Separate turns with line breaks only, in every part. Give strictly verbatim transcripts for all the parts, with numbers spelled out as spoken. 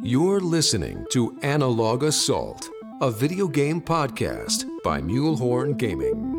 You're listening to Analog Assault, a video game podcast by Mulehorn Gaming.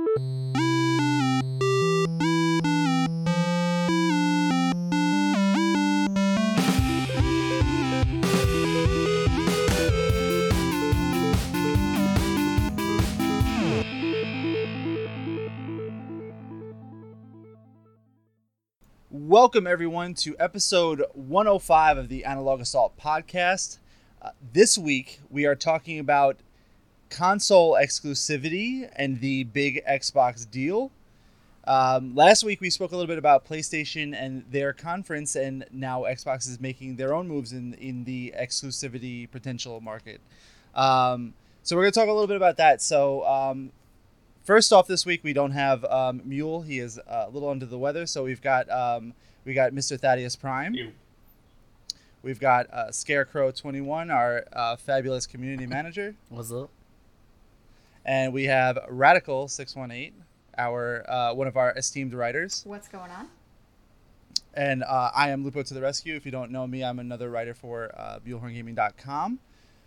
Welcome, everyone, to episode one oh five of the Analog Assault podcast. Uh, this week, we are talking about console exclusivity and the big Xbox deal. Um, last week, we spoke a little bit about PlayStation and their conference, and now Xbox is making their own moves in, in the exclusivity potential market. Um, so we're going to talk a little bit about that. So um, first off, this week, we don't have um, Mule. He is a little under the weather, so we've got... Um, We got Mister Thaddeus Prime.
Ew.
We've got uh, Scarecrow twenty-one, our uh, fabulous community manager.
What's up?
And we have Radical six one eight, our uh, one of our esteemed writers.
What's going on?
And uh, I am Lupo to the rescue. If you don't know me, I'm another writer for uh, Mulehorn Gaming dot com.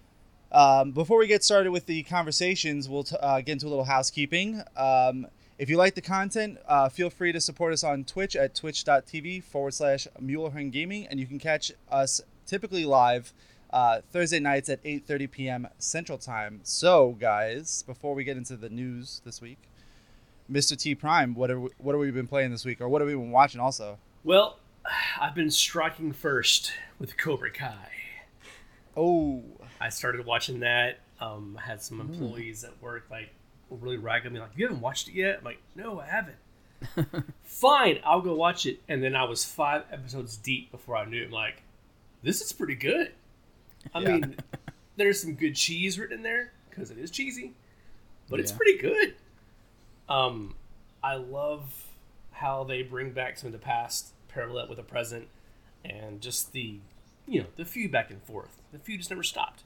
Um, before we get started with the conversations, we'll t- uh, get into a little housekeeping. Um, If you like the content, uh, feel free to support us on Twitch at twitch.tv forward slash Mulehorn Gaming, and you can catch us typically live uh, Thursday nights at eight thirty p.m. Central Time. So, guys, before we get into the news this week, Mister T Prime, what are we, what have we been playing this week, or what have we been watching also?
Well, I've been striking first with Cobra Kai.
Oh.
I started watching that. Um, I had some employees at work like really ragging me like, you haven't watched it yet? I'm like, no, I haven't. Fine, I'll go watch it. And then I was five episodes deep before I knew it. I'm like, this is pretty good. I
Yeah.
mean, there's some good cheese written in there because it is cheesy, but it's
Yeah.
pretty good. Um, I love how they bring back some of the past, parallel it with the present, and just the, you know, the feud back and forth. The feud just never stopped.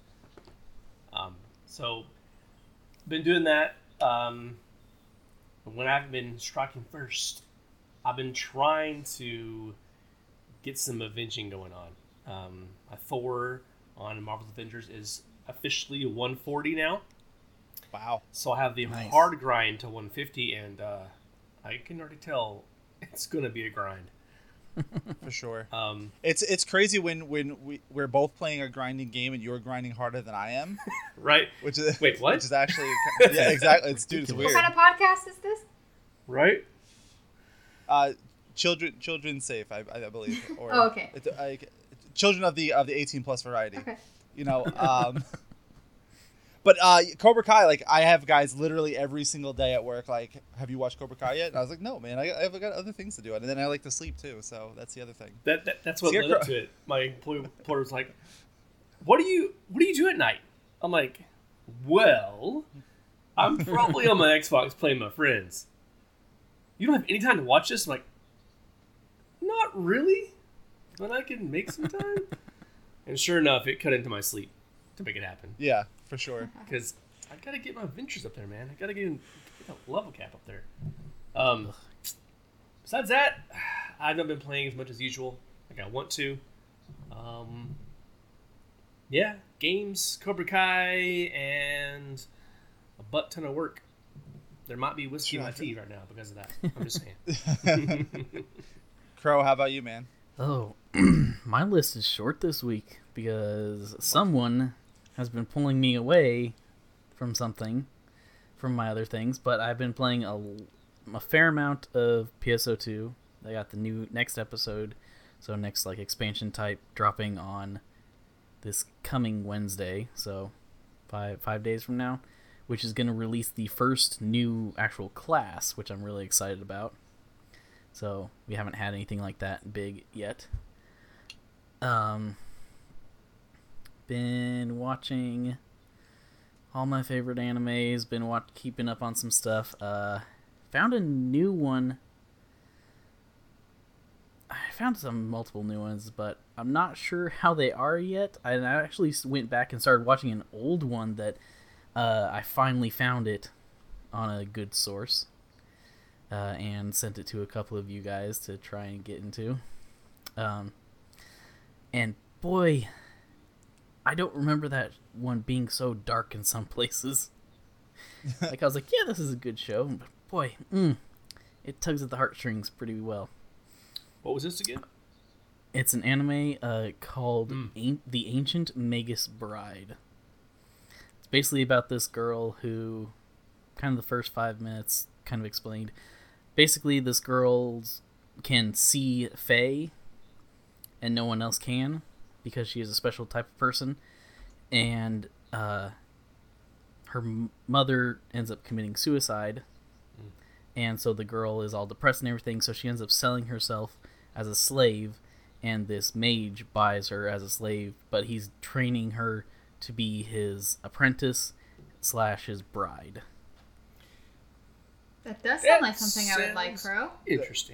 Um, so, been doing that. Um, when I've been striking first, I've been trying to get some avenging going on. Um, my Thor on Marvel's Avengers is officially one forty now.
Wow.
So I have the
Nice.
hard grind to one fifty, and uh, I can already tell it's going to be a grind.
For sure.
Um,
It's it's crazy when, when we, we're both playing a grinding game and you're grinding harder than I am.
right?
Which is
Wait, what?
Which is actually yeah, exactly. It's dude, it's weird.
What kind of podcast is this?
Right?
Uh, children, children safe, I, I believe. Or
Oh, okay.
It's, I, children of the of the eighteen plus variety.
Okay.
You know. Um, but uh, Cobra Kai, like I have guys literally every single day at work. Like, have you watched Cobra Kai yet? And I was like, no, man. I, I've got other things to do, and then I like to sleep too. So that's the other thing.
That, that that's what
Scarecrow-
led up to it. My employee employer was like, "What do you what do you do at night?" I'm like, "Well, I'm probably on my Xbox playing with my friends. You don't have any time to watch this?" I'm like, "Not really, but I can make some time." And sure enough, it cut into my sleep to make it happen.
Yeah, for sure.
Because I gotta get my ventures up there, man. I gotta get, get that level cap up there. Um, besides that, I've not been playing as much as usual, like I want to. Um, yeah, games, Cobra Kai, and a butt ton of work. There might be whiskey in my tea right now because of that. I'm just saying.
Crow, how about you, man?
Oh, my list is short this week because someone has been pulling me away from something, from my other things, but I've been playing a, a fair amount of P S O two. They got the new next episode, so next like expansion type dropping on this coming Wednesday, so five five days from now, which is going to release the first new actual class, which I'm really excited about. So we haven't had anything like that big yet. Um, been watching all my favorite animes. Been watch keeping up on some stuff. Uh, found a new one. I found some multiple new ones, but I'm not sure how they are yet. I, I actually went back and started watching an old one that uh, I finally found it on a good source. Uh, and sent it to a couple of you guys to try and get into. Um, and boy, I don't remember that one being so dark in some places. Like, I was like, yeah, this is a good show. But boy, mm, it tugs at the heartstrings pretty well.
What was this again?
It's an anime uh, called
Mm.
An- The Ancient Magus Bride. It's basically about this girl who, kind of the first five minutes kind of explained, basically this girl can see Fae, and no one else can, because she is a special type of person, and uh, her m- mother ends up committing suicide, mm. and so the girl is all depressed and everything, so she ends up selling herself as a slave, and this mage buys her as a slave, but he's training her to be his apprentice slash his bride.
That does sound
That
like something I would like,
sounds
Crow.
Interesting.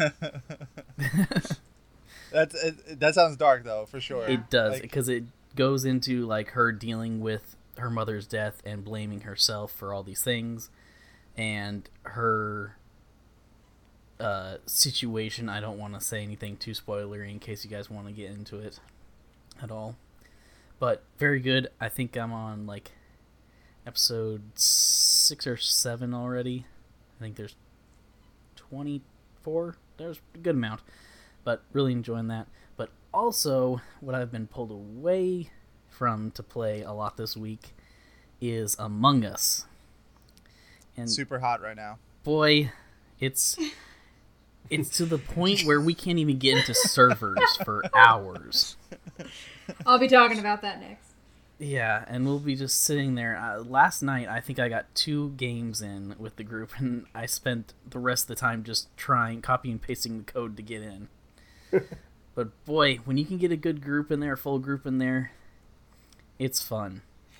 That's it, that sounds dark though, for sure.
It does,
Like,
because it goes into like her dealing with her mother's death and blaming herself for all these things, and her uh, situation. I don't want to say anything too spoilery in case you guys want to get into it at all, but very good. I think I'm on like episode six or seven already. I think there's twenty-four. There's a good amount. But really enjoying that. But also, what I've been pulled away from to play a lot this week is Among Us. And
super hot right now.
boy, it's it's to the point where we can't even get into servers for hours.
I'll be talking about that next.
Yeah, and we'll be just sitting there. Uh, last night, I think I got two games in with the group, and I spent the rest of the time just trying, copying and pasting the code to get in. But boy, when you can get a good group in there, a full group in there, it's fun.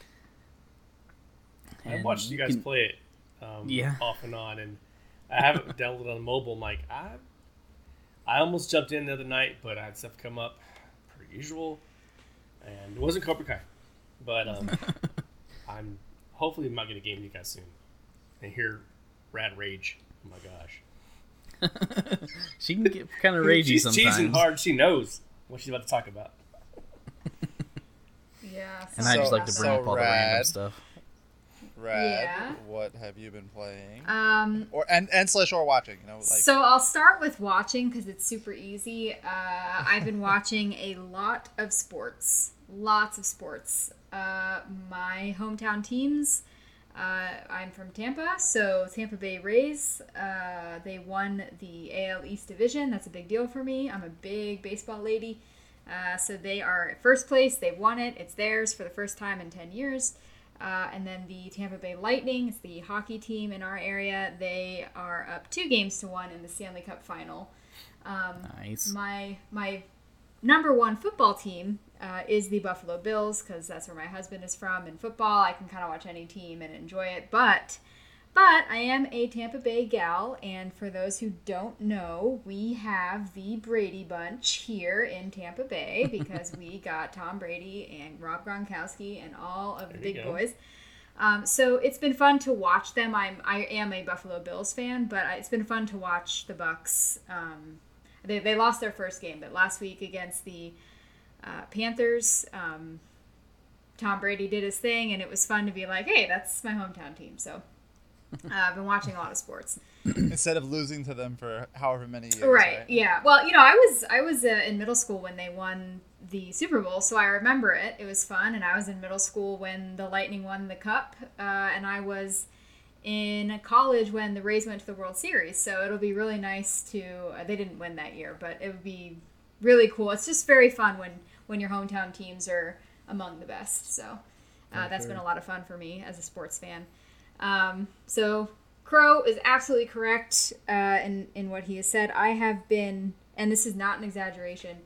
I
And
watched you guys
can-
play it um,
Yeah.
off and on, and I haven't downloaded it on mobile. I'm like, I, I almost jumped in the other night, but I had stuff come up, per usual, and it wasn't Cobra Kai. But um, I'm hopefully might get a game with you guys soon, and hear Rad Rage. Oh my gosh.
She can get kind of ragey
she's
sometimes.
cheesing hard. She knows what she's about to talk about.
Yeah.
And I just
So-
like to bring
so
up all the random
rad.
stuff.
Rad,
Yeah.
what have you been playing?
Um,
Or and and slash or watching, you know, like
so I'll start with watching because it's super easy. Uh, I've been watching a lot of sports, lots of sports. Uh, my hometown teams. Uh, I'm from Tampa, so Tampa Bay Rays. Uh, they won the A L East Division. That's a big deal for me. I'm a big baseball lady. Uh, so they are at first place. They won it. It's theirs for the first time in ten years. Uh, and then the Tampa Bay Lightning, it's the hockey team in our area. They are up two games to one in the Stanley Cup final. Um,
Nice.
my my number one football team uh, is the Buffalo Bills because that's where my husband is from. In football, I can kind of watch any team and enjoy it. But but I am a Tampa Bay gal, and for those who don't know, we have the Brady Bunch here in Tampa Bay because we got Tom Brady and Rob Gronkowski and all of the
There you
big
go.
boys. Um, so it's been fun to watch them. I'm I am a Buffalo Bills fan, but it's been fun to watch the Bucks. Um, they they lost their first game, but last week against the uh, Panthers, um, Tom Brady did his thing, and it was fun to be like, hey, that's my hometown team. So uh, I've been watching a lot of sports.
instead of losing to them for however many years.
Right.
Right.
Yeah. Well, you know, I was I was uh, in middle school when they won the Super Bowl, so I remember it. It was fun, and I was in middle school when the Lightning won the Cup, uh, and I was in college when the Rays went to the World Series. So it'll be really nice to. Uh, they didn't win that year, but it would be really cool. It's just very fun when when your hometown teams are among the best. So uh, that's been a lot of fun for me as a sports fan. Um, so. Crow is absolutely correct uh, in, in what he has said. I have been, and this is not an exaggeration,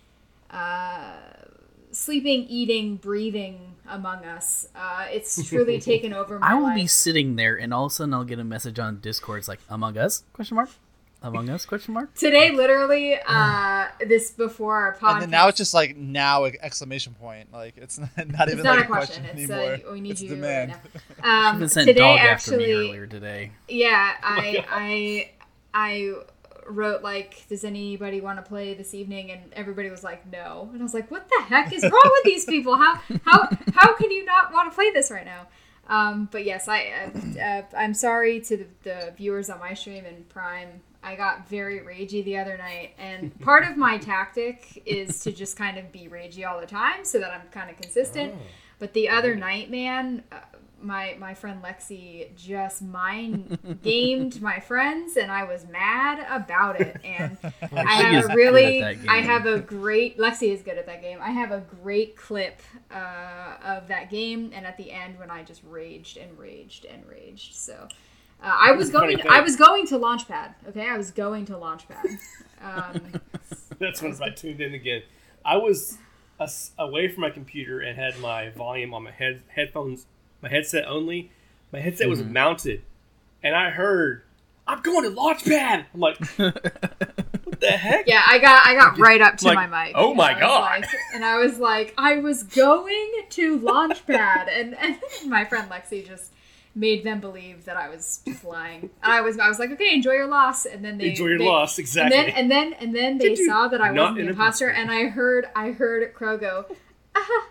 uh, sleeping, eating, breathing Among Us. Uh, it's truly taken over my
I will
life.
be sitting there, and all of a sudden I'll get a message on Discord. It's like, Among Us? Question mark? Among Us? Question mark?
Today, literally, uh, this before our podcast.
And then now it's just like now exclamation point. Like it's not, not even
not
like
a question. It's, uh,
anymore.
we need
it's
you
demand.
right now. Um,
She even sent
today,
dog
actually,
after me earlier today.
Yeah,
my
I
gosh.
I I wrote like, "Does anybody want to play this evening?" And everybody was like, "No." And I was like, "What the heck is wrong with these people? How how how can you not want to play this right now?" Um, but yes, I uh, uh, I'm sorry to the, the viewers on my stream and Prime. I got very ragey the other night, and part of my tactic is to just kind of be ragey all the time so that I'm kind of consistent. Oh. But the other night, man, uh, my my friend Lexi just mind gamed my friends, and I was mad about it. And I have a really, I have a great Lexi is good at that game. I have a great clip uh, of that game, and at the end when I just raged and raged and raged. So. Uh, I was going. To, I was going to Launchpad. Okay, I was going to Launchpad. Um,
That's when I tuned in again. I was a, away from my computer and had my volume on my head headphones, my headset only. My headset mm-hmm. was mounted, and I heard, "I'm going to Launchpad." I'm like, "What the heck?"
Yeah, I got. I got right up to
like,
my mic.
Oh my god!
Like, and I was like, I was going to Launchpad, and and my friend Lexi just made them believe that I was just lying. I was I was like, okay, enjoy your loss, and then they
enjoy your
they,
loss exactly.
And then and then and then they
Did
saw that I wasn't the imposter,
imposter,
and I heard I heard Crow go, ah.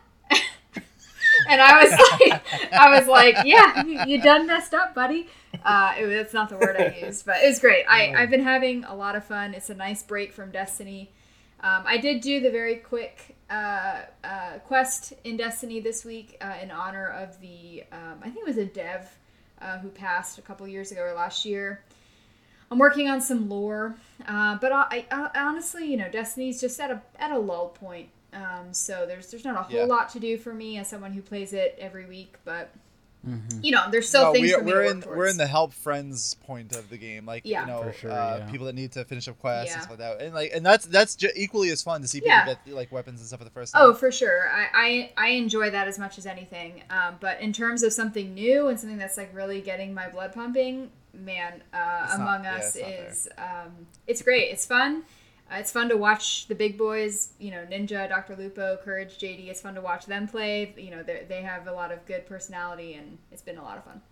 And I was like, I was like, yeah, you, you done messed up, buddy. Uh, it, that's not the word I used, but it was great. I I've been having a lot of fun. It's a nice break from Destiny. Um, I did do the very quick uh, uh, quest in Destiny this week uh, in honor of the, um, I think it was a dev uh, who passed a couple years ago or last year. I'm working on some lore, uh, but I, I, honestly, you know, Destiny's just at a at a lull point. Um, so there's there's not a whole yeah. lot to do for me as someone who plays it every week, but mm-hmm. you know, there's still no, things
we are,
for me
we're
to work
in
towards.
we're in the help friends point of the game, like
yeah.
you know,
For sure,
uh,
yeah.
people that need to finish up quests
Yeah.
and stuff like that, and like and that's that's ju- equally as fun to see people
Yeah.
get like weapons and stuff for the first time.
Oh, for sure. I, I, I enjoy that as much as anything. Um, but in terms of something new and something that's like really getting my blood pumping, man, uh,
It's
Among
not- yeah,
Us
it's not
is um, it's great. It's fun. Uh, it's fun to watch the big boys. You know, Ninja, Doctor Lupo, Courage, J D. It's fun to watch them play. You know, they they have a lot of good personality, and it's been a lot of fun.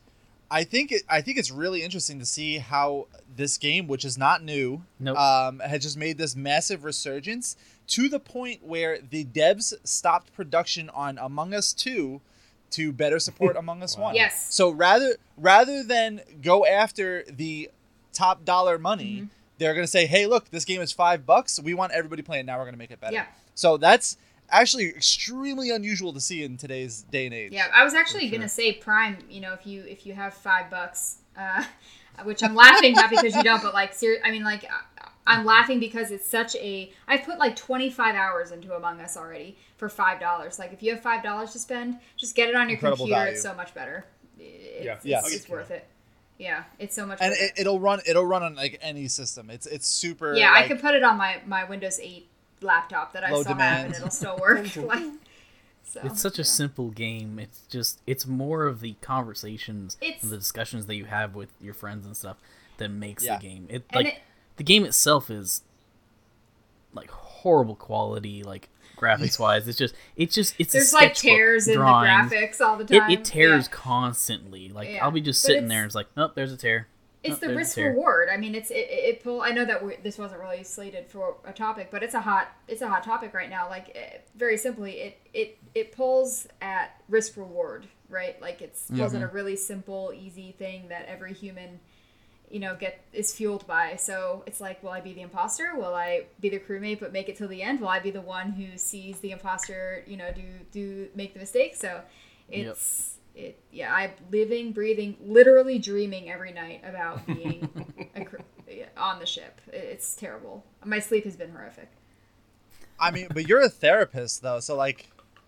I think it, I think it's really interesting to see how this game, which is not new,
Nope.
um, has just made this massive resurgence to the point where the devs stopped production on Among Us two to better support Among Us
Wow.
one.
Yes.
So rather rather than go after the top dollar money,
Mm-hmm.
they're gonna say, "Hey, look, this game is five bucks. We want everybody playing. Now we're gonna make it better."
Yeah.
So that's actually extremely unusual to see in today's day and age.
Yeah, I was actually
For
gonna
sure.
say Prime. You know, if you if you have five bucks, uh, which I'm laughing not because you don't, but like ser- I mean, like I- I'm laughing because it's such a. I've put like twenty-five hours into Among Us already for five dollars. Like if you have five dollars to spend, just get it on your
Incredible
computer.
value.
It's so much better. It's,
Yeah.
it's,
Yes.
it's worth it. Yeah, it's so much.
And
worth
it, it'll run it'll run on like any system. It's it's super.
Yeah,
like,
I could put it on my, my Windows eight laptop that I
Low
still
demand.
have, and it'll still work. like, so,
It's such a simple game. It's just it's more of the conversations
It's-
and the discussions that you have with your friends and stuff that makes
Yeah.
the game. It
And
like
it-
the game itself is like horrible quality, like graphics wise. It's just it's just it's
there's
a
like
sketchbook
tears in the
drawings.
graphics all the
It,
time.
it tears
Yeah.
constantly. Like
Yeah.
I'll be just
But
sitting
it's-
there and it's like, oh, there's a tear.
It's
Oh,
the
there's a
risk
tear.
reward. I mean, it's it, it, it pull. I know that we're, this wasn't really slated for a topic, but it's a hot it's a hot topic right now. Like eh, very simply, it it it pulls at risk reward, right? Like it's pulls at a really simple, easy thing that every human, you know, get is fueled by. So it's like, will I be the imposter? Will I be the crewmate but make it till the end? Will I be the one who sees the imposter, you know, do do make the mistake? So it's. It yeah, I'm living, breathing, literally dreaming every night about being a, cr- on the ship. It's terrible. My sleep has been horrific.
I mean, but you're a therapist though, so like.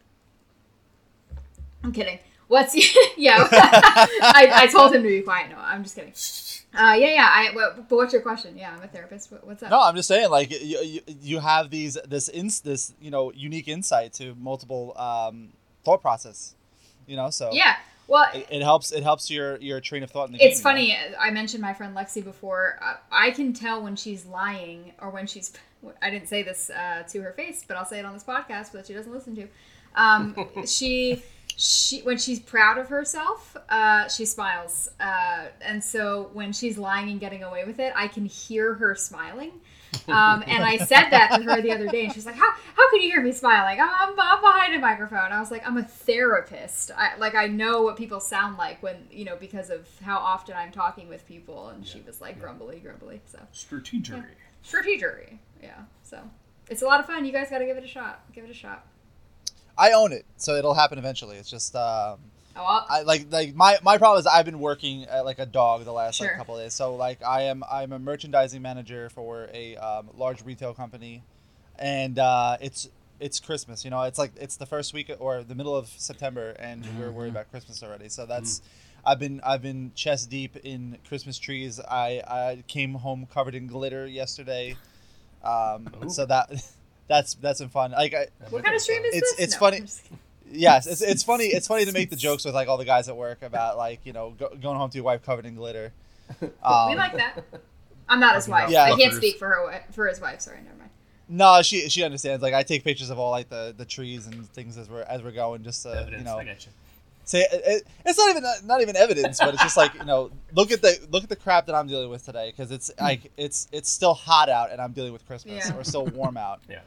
I'm kidding. What's yeah? I, I told him to be quiet. No, I'm just kidding. Uh, yeah, yeah. I what, but what's your question? Yeah, I'm a therapist. What, what's up?
No, I'm just saying, like you, you, you have these this ins this you know unique insight to multiple um, thought process, you know. So
Yeah. Well,
it, it helps. It helps your your train of thought in the
it's
game,
funny.
you know?
I mentioned my friend Lexi before. Uh, I can tell when she's lying or when she's. I didn't say this uh, to her face, but I'll say it on this podcast that she doesn't listen to. Um, she she when she's proud of herself, uh, she smiles, uh, and so when she's lying and getting away with it, I can hear her smiling. Um, and I said that to her the other day, and she's like, "How how can you hear me smiling? I'm, I'm behind a microphone." I was like, "I'm a therapist. I, like I know what people sound like when you know because of how often I'm talking with people." And yeah. she was like, "Grumbly, grumbly." So
strategery,
yeah. strategery, yeah. So it's a lot of fun. You guys got to give it a shot. Give it a shot.
I own it, so it'll happen eventually. It's just, um,
oh, well,
I like like my, my problem is I've been working at, like a dog the last
sure.
like couple of days. So like I am I'm a merchandising manager for a um, large retail company, and uh, it's it's Christmas. You know, it's like it's the first week or the middle of September, and mm-hmm. we're worried about Christmas already. So that's mm. I've been I've been chest deep in Christmas trees. I, I came home covered in glitter yesterday, um, so that. That's that's been fun. Like, I,
what kind of stream is
it's,
this?
It's
no,
funny. Yes, it's it's funny. It's funny to make the jokes with like all the guys at work about like you know go, going home to your wife covered in glitter.
Um, we like that. I'm not his wife.
Yeah.
I can't speak for her for his wife. Sorry, never mind.
No, she she understands. Like I take pictures of all like the, the trees and things as we're as we're going, just to
evidence,
you know.
I get you.
Say it, it, it's not even not even evidence, but it's just like you know look at the look at the crap that I'm dealing with today because it's like it's it's still hot out and I'm dealing with Christmas
yeah.
or still warm out.
Yeah.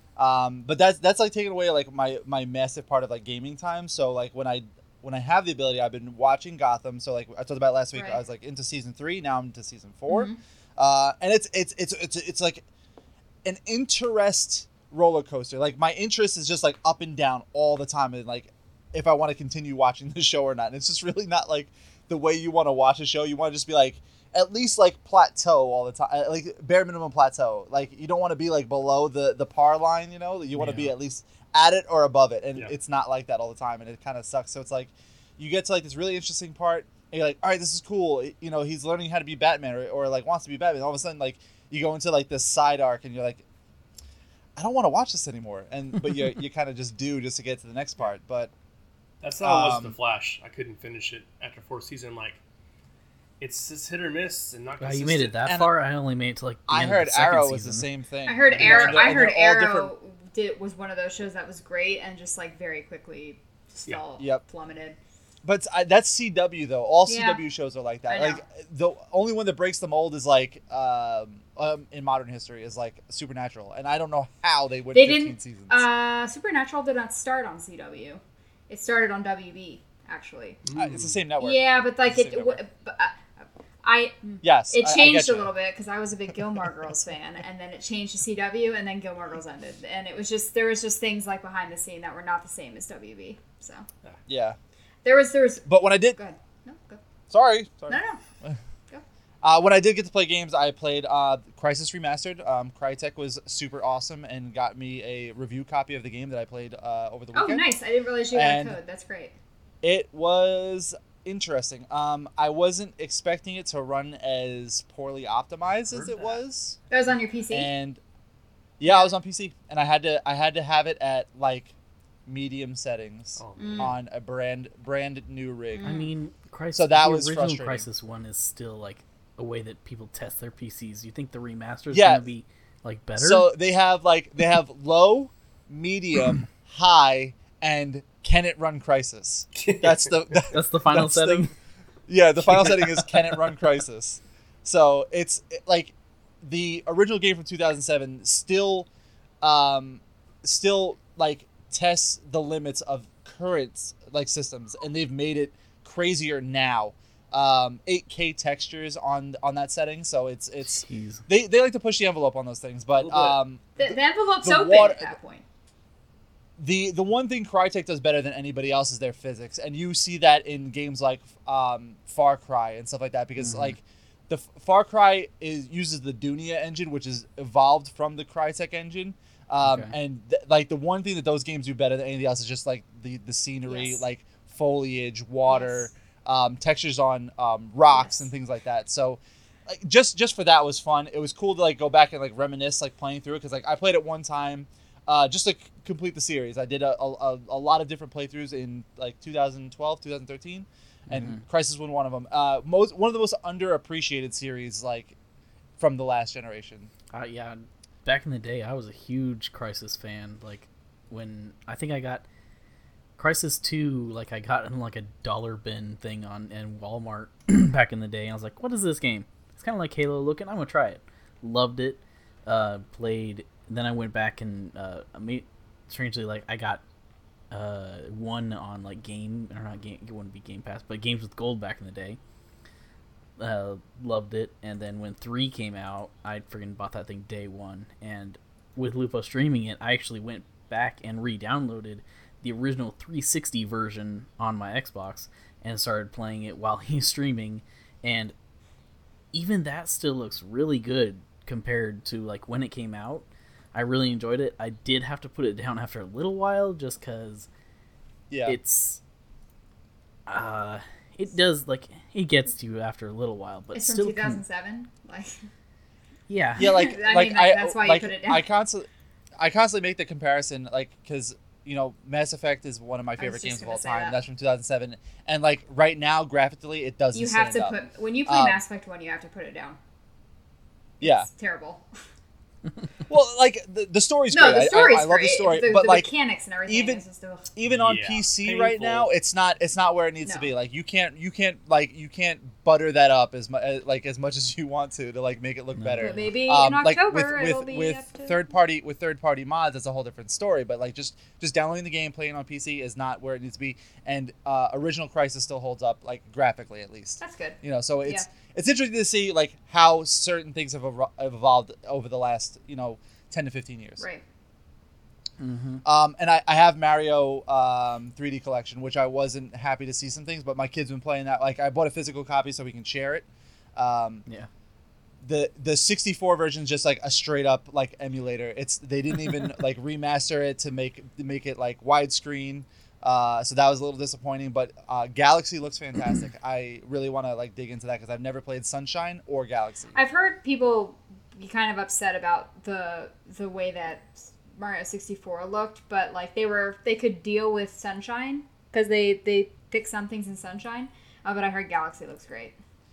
Um, but that's that's like taking away like my, my massive part of like gaming time. So like when I when I have the ability, I've been watching Gotham. So like I talked about last week,
right.
I was like into season three. Now I'm into season four,
mm-hmm.
uh, and it's it's it's it's it's like an interest roller coaster. Like my interest is just like up and down all the time, and like if I want to continue watching the show or not. And it's just really not like the way you want to watch a show. You want to just be like at least like plateau all the time, like bare minimum plateau. Like you don't want to be like below the the par line, you know. You want to
yeah.
be at least at it or above it, and
yeah.
it's not like that all the time, and it kind of sucks. So it's like you get to like this really interesting part, and you're like, all right, this is cool. You know, he's learning how to be Batman, or, or like wants to be Batman. All of a sudden, like you go into like this side arc, and you're like, I don't want to watch this anymore. And but you you kind of just do just to get to the next part. But
that's how it was
um,
with The Flash. I couldn't finish it after fourth season. Like it's just hit or miss and not
Wow,
consistent.
you made it that
And
far? I only made it to like the
I
end
heard
of the second
Arrow
season.
was the same thing.
I heard
And
Arrow.
they're-
I
and
heard
they're all
Arrow
different-
did was one of those shows that was great and just like very quickly just
Yeah.
all
Yep.
plummeted.
But uh, that's C W though. All
Yeah.
C W shows are like that.
I know.
Like the only one that breaks the mold is like um, um, in modern history is like Supernatural, and I don't know how they went
They
fifteen
didn't.
seasons.
Uh, Supernatural did not start on C W. It started on W B actually.
Uh, it's the same network.
Yeah, but like
It's the
it.
same
W-
network.
but, uh, I
Yes,
it
I- I
changed
get
a
you.
little bit because I was a big Gilmore Girls fan, and then it changed to C W, and then Gilmore Girls ended, and it was just there was just things like behind the scene that were not the same as W B. So
Yeah,
there was there was.
but when I did,
Go ahead. No, go.
sorry, sorry.
No, no. Go.
Uh, when I did get to play games, I played uh, Crisis Remastered. Um, Crytek was super awesome and got me a review copy of the game that I played uh, over the
Oh,
weekend.
nice! I didn't realize you had
And-
a code. That's great.
It was interesting. Um, I wasn't expecting it to run as poorly optimized as
Heard
it
that.
was,
That was on your P C.
and yeah, I was on P C, and I had to I had to have it at like medium settings
Oh,
Mm.
on a brand brand new rig.
I mean, Crisis,
So that
the
was
original
frustrating.
Crisis one is still like a way that people test their P Cs. You think the remaster is
Yeah.
going to be like better?
So they have like they have low, medium, high, and can it run Crisis? That's the
That's the final
that's the-
setting.
yeah, the final setting is can it run Crisis? So it's it- like the original game from two thousand seven still, um, still like tests the limits of current like systems, and they've made it crazier now. Um, eight K textures on on that setting, so it's it's
Jeez.
they they like to push the envelope on those things, but
little bit.
um.
the, the envelope's
the
open
water-
at that point.
The the one thing Crytek does better than anybody else is their physics, and you see that in games like um, Far Cry and stuff like that. Because
Mhm.
like the F- Far Cry is uses the Dunia engine, which is evolved from the Crytek engine, um,
Okay.
and th- like the one thing that those games do better than anything else is just like the the scenery,
Yes.
like foliage, water,
Yes.
um, textures on um, rocks
Yes.
and things like that. So. Like, just just for that was fun. It was cool to like go back and like reminisce like playing through it because like I played it one time. Uh, just to c- complete the series, I did a, a, a lot of different playthroughs in like two thousand twelve, two thousand thirteen, and
Mhm.
Crisis was one of them. Uh, most one of the most underappreciated series like from the last generation.
Uh, yeah, back in the day, I was a huge Crisis fan. Like when I think I got Crisis two, like I got in like a dollar bin thing on in Walmart back in the day. And I was like, what is this game? It's kind of like Halo looking. I'm gonna try it. Loved it. Uh, played. Then I went back and uh, I made, strangely, like I got uh, one on like game or not game. It wouldn't be Game Pass, but Games with Gold back in the day. Uh, loved it. And then when three came out, I freaking bought that thing day one. And with Lupo streaming it, I actually went back and re-downloaded the original three sixty version on my Xbox and started playing it while he's streaming, and even that still looks really good compared to like when it came out. I really enjoyed it. I did have to put it down after a little while just because
Yeah.
it's uh it does like it gets to you after a little while, but
It's
still
from
can-
two thousand seven. Like,
yeah.
Yeah, like
I
like
mean,
I
like, that's why you
like
put it down.
I constantly I constantly make the comparison, like, because you know Mass Effect is one of my
was
favorite
just
games of
gonna
all
say
time.
that.
That's from two thousand seven, and like right now, graphically, it doesn't.
you have
stand
to
up.
put when you play
Um,
Mass Effect one, you have to put it down.
Yeah.
It's terrible.
Well, like the, the story's
No,
great.
the
I-
story's
I, I, love
great.
the story,
the,
but
the
like
mechanics and everything.
even-
is just, ugh.
even on
Yeah,
P C right
painful.
now, it's not it's not where it needs to
No.
be. Like you can't you can't like you can't butter that up as much like as much as you want to to like make it look
No.
better.
But maybe
Um,
in
like
October
with
it'll
with,
be
with
up to...
third party with third party mods, that's a whole different story. But like just just downloading the game, playing on P C is not where it needs to be. And uh, original Crisis still holds up, like graphically at least.
That's good.
You know, so it's
Yeah.
it's interesting to see like how certain things have, evol- have evolved over the last you know ten to fifteen years.
Right.
Mm-hmm.
Um, and I, I have Mario um, three D Collection, which I wasn't happy to see some things, but my kids been playing that. Like I bought a physical copy so we can share it. Um,
Yeah.
the the sixty-four version is just like a straight up like emulator. It's they didn't even like remaster it to make to make it like widescreen. Uh, so that was a little disappointing. But uh, Galaxy looks fantastic. I really want to like dig into that because I've never played Sunshine or Galaxy.
I've heard people be kind of upset about the the way that Mario sixty-four looked, but like they were they could deal with Sunshine because they they fixed some things in Sunshine. Uh, but I heard Galaxy looks great.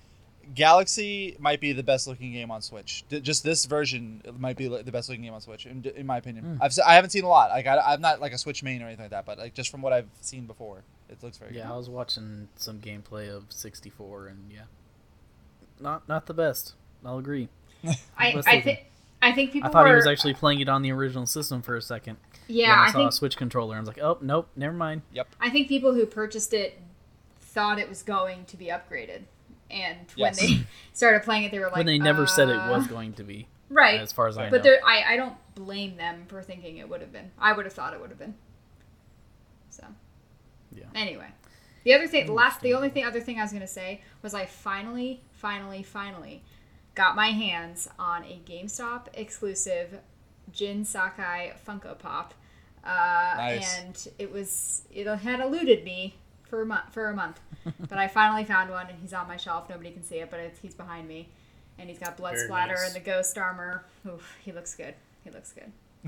Galaxy might be the best looking game on Switch. D- just this version might be the best looking game on Switch, in, in my opinion.
Mm.
I've se- I haven't seen a lot. Like I, I'm not like a Switch main or anything like that, but like just from what I've seen before, it looks very
Yeah, I
good.
was watching some gameplay of sixty-four, and yeah, not not the best. I'll agree.
I
Best
I
looking.
think I think people
I thought
were,
he was actually playing it on the original system for a second.
yeah.
Then I
I
saw
think
a Switch controller, and I was like, oh nope, never mind.
I think people who purchased it thought it was going to be upgraded, and when
Yes.
they started playing it, they were like,
when they never said it
uh,
was going to be,
right.
as far as I know.
But there, I, I don't blame them for thinking it would have been. I would have thought it would have been. So.
Yeah.
Anyway, the other thing, the last, the only thing, other thing I was gonna say was I finally, finally, finally got my hands on a GameStop exclusive Jin Sakai Funko Pop, uh,
Nice.
and it was it had eluded me for a month. For a month, but I finally found one, and he's on my shelf. Nobody can see it, but it's, he's behind me. And he's got blood
Very
splatter
nice.
and the ghost armor. Oof, he looks good. He looks good.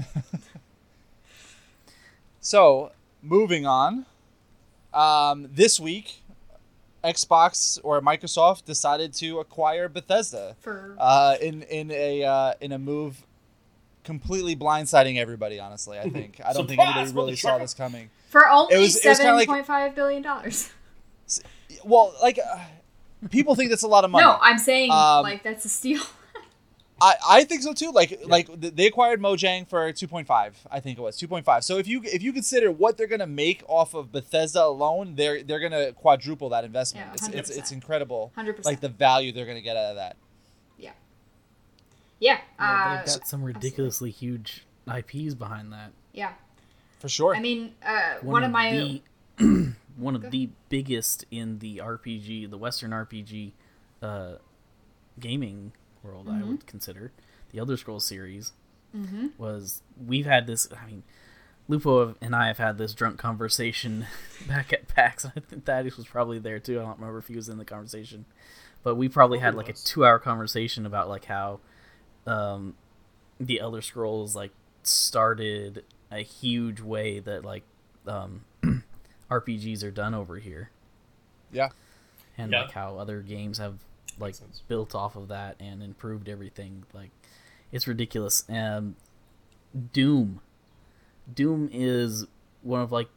So moving on, um, this week, Xbox or Microsoft decided to acquire Bethesda
For
uh, in in a uh, in a move completely blindsiding everybody. Honestly, I think I don't think
Surprise,
anybody really saw
motherfucker.
this coming.
for only
It was- it was kinda
seven
like-
point five billion dollars.
Well, like uh, people think that's a lot of money.
No, I'm saying
Um,
like that's a steal.
I, I think so too. Like like th- they acquired Mojang for two point five. I think it was two point five. So if you if you consider what they're gonna make off of Bethesda alone, they're they're gonna quadruple that investment.
Yeah,
it's, it's it's
one hundred percent.
incredible.
one hundred percent.
Like the value they're gonna get out of that.
Yeah.
Yeah,
Uh,
they've got some ridiculously huge I Ps behind that.
yeah.
For sure.
I mean, uh, one, of my
the, one of the biggest in the R P G, the Western R P G uh, gaming world, I would consider the Elder Scrolls series
Mhm.
was. We've had this. I mean, Lupo and I have had this drunk conversation back at PAX. I think Thaddeus was probably there too. I don't remember if he was in the conversation, but we probably had like a
was.
two-hour conversation about like how um, the Elder Scrolls like started a huge way that like um, R P Gs are done over here,
yeah.
and
Yeah.
like how other games have like
Makes sense.
built off of that and improved everything. Like it's ridiculous. Um, Doom, Doom is one of like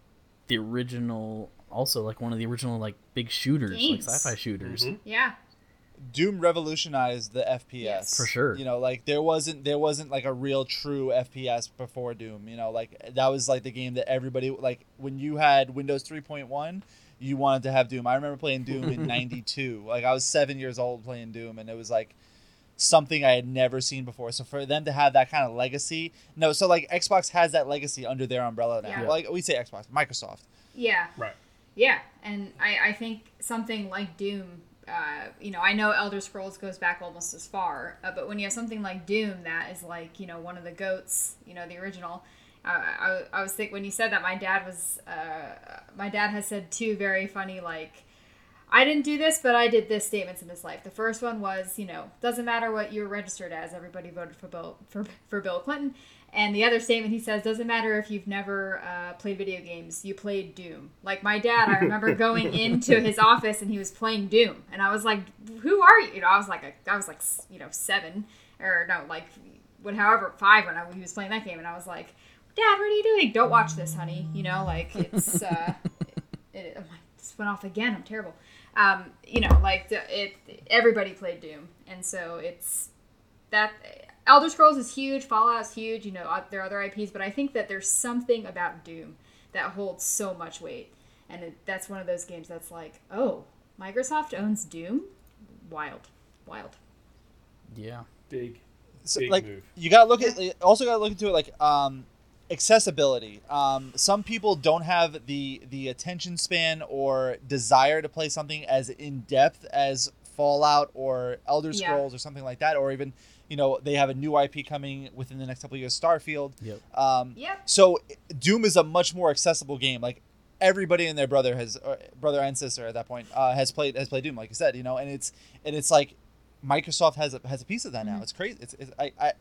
the original, also like one of the original like big shooters,
Games.
like sci-fi shooters.
Mm-hmm.
Yeah.
Doom revolutionized the F P S
Yes.
For sure.
You know, like there wasn't there wasn't like a real true F P S before Doom. You know, like that was like the game that everybody like when you had Windows three point one, you wanted to have Doom. I remember playing Doom in ninety-two. Like I was seven years old playing Doom, and it was like something I had never seen before. So for them to have that kind of legacy, no, so like Xbox has that legacy under their umbrella now.
Yeah.
Well, like we say Xbox, Microsoft.
Yeah.
Right.
Yeah, and I, I think something like Doom, uh, you know, I know Elder Scrolls goes back almost as far, uh, but when you have something like Doom that is like, you know, one of the GOATs, you know, the original, uh, I, I was thinking, when you said that, my dad was, uh, my dad has said two very funny, like, I didn't do this, but I did this statements in his life. The first one was, you know, doesn't matter what you're registered as, everybody voted for Bill, for, for Bill Clinton. And the other statement he says, doesn't matter if you've never uh, played video games, you played Doom. Like my dad, I remember going into his office and he was playing Doom. And I was like, who are you? You know, I was like, a, I was like, you know, seven or no, like, what, however, five when, I, when he was playing that game. And I was like, Dad, what are you doing? Don't watch this, honey. You know, like it's, uh, it, it, oh my, this went off again. I'm terrible. Um, you know, like the, it, everybody played Doom. And so it's that Elder Scrolls is huge. Fallout's huge. You know, uh, there are other I Ps, but I think that there's something about Doom that holds so much weight. And it, that's one of those games that's like, oh, Microsoft owns Doom? Wild. Wild.
Yeah.
Big,
So,
big
like
move.
you gotta look at also gotta look into it like um accessibility. Um some people don't have the the attention span or desire to play something as in depth as Fallout or Elder
Yeah.
Scrolls or something like that, or even, you know, they have a new I P coming within the next couple of years, Starfield.
Yep.
Um
Yep.
so Doom is a much more accessible game. Like everybody and their brother has or brother and sister at that point uh, has played has played Doom, like you said, you know, and it's and it's like Microsoft has a has a piece of that now.
Mm-hmm.
It's crazy. It's, it's I, I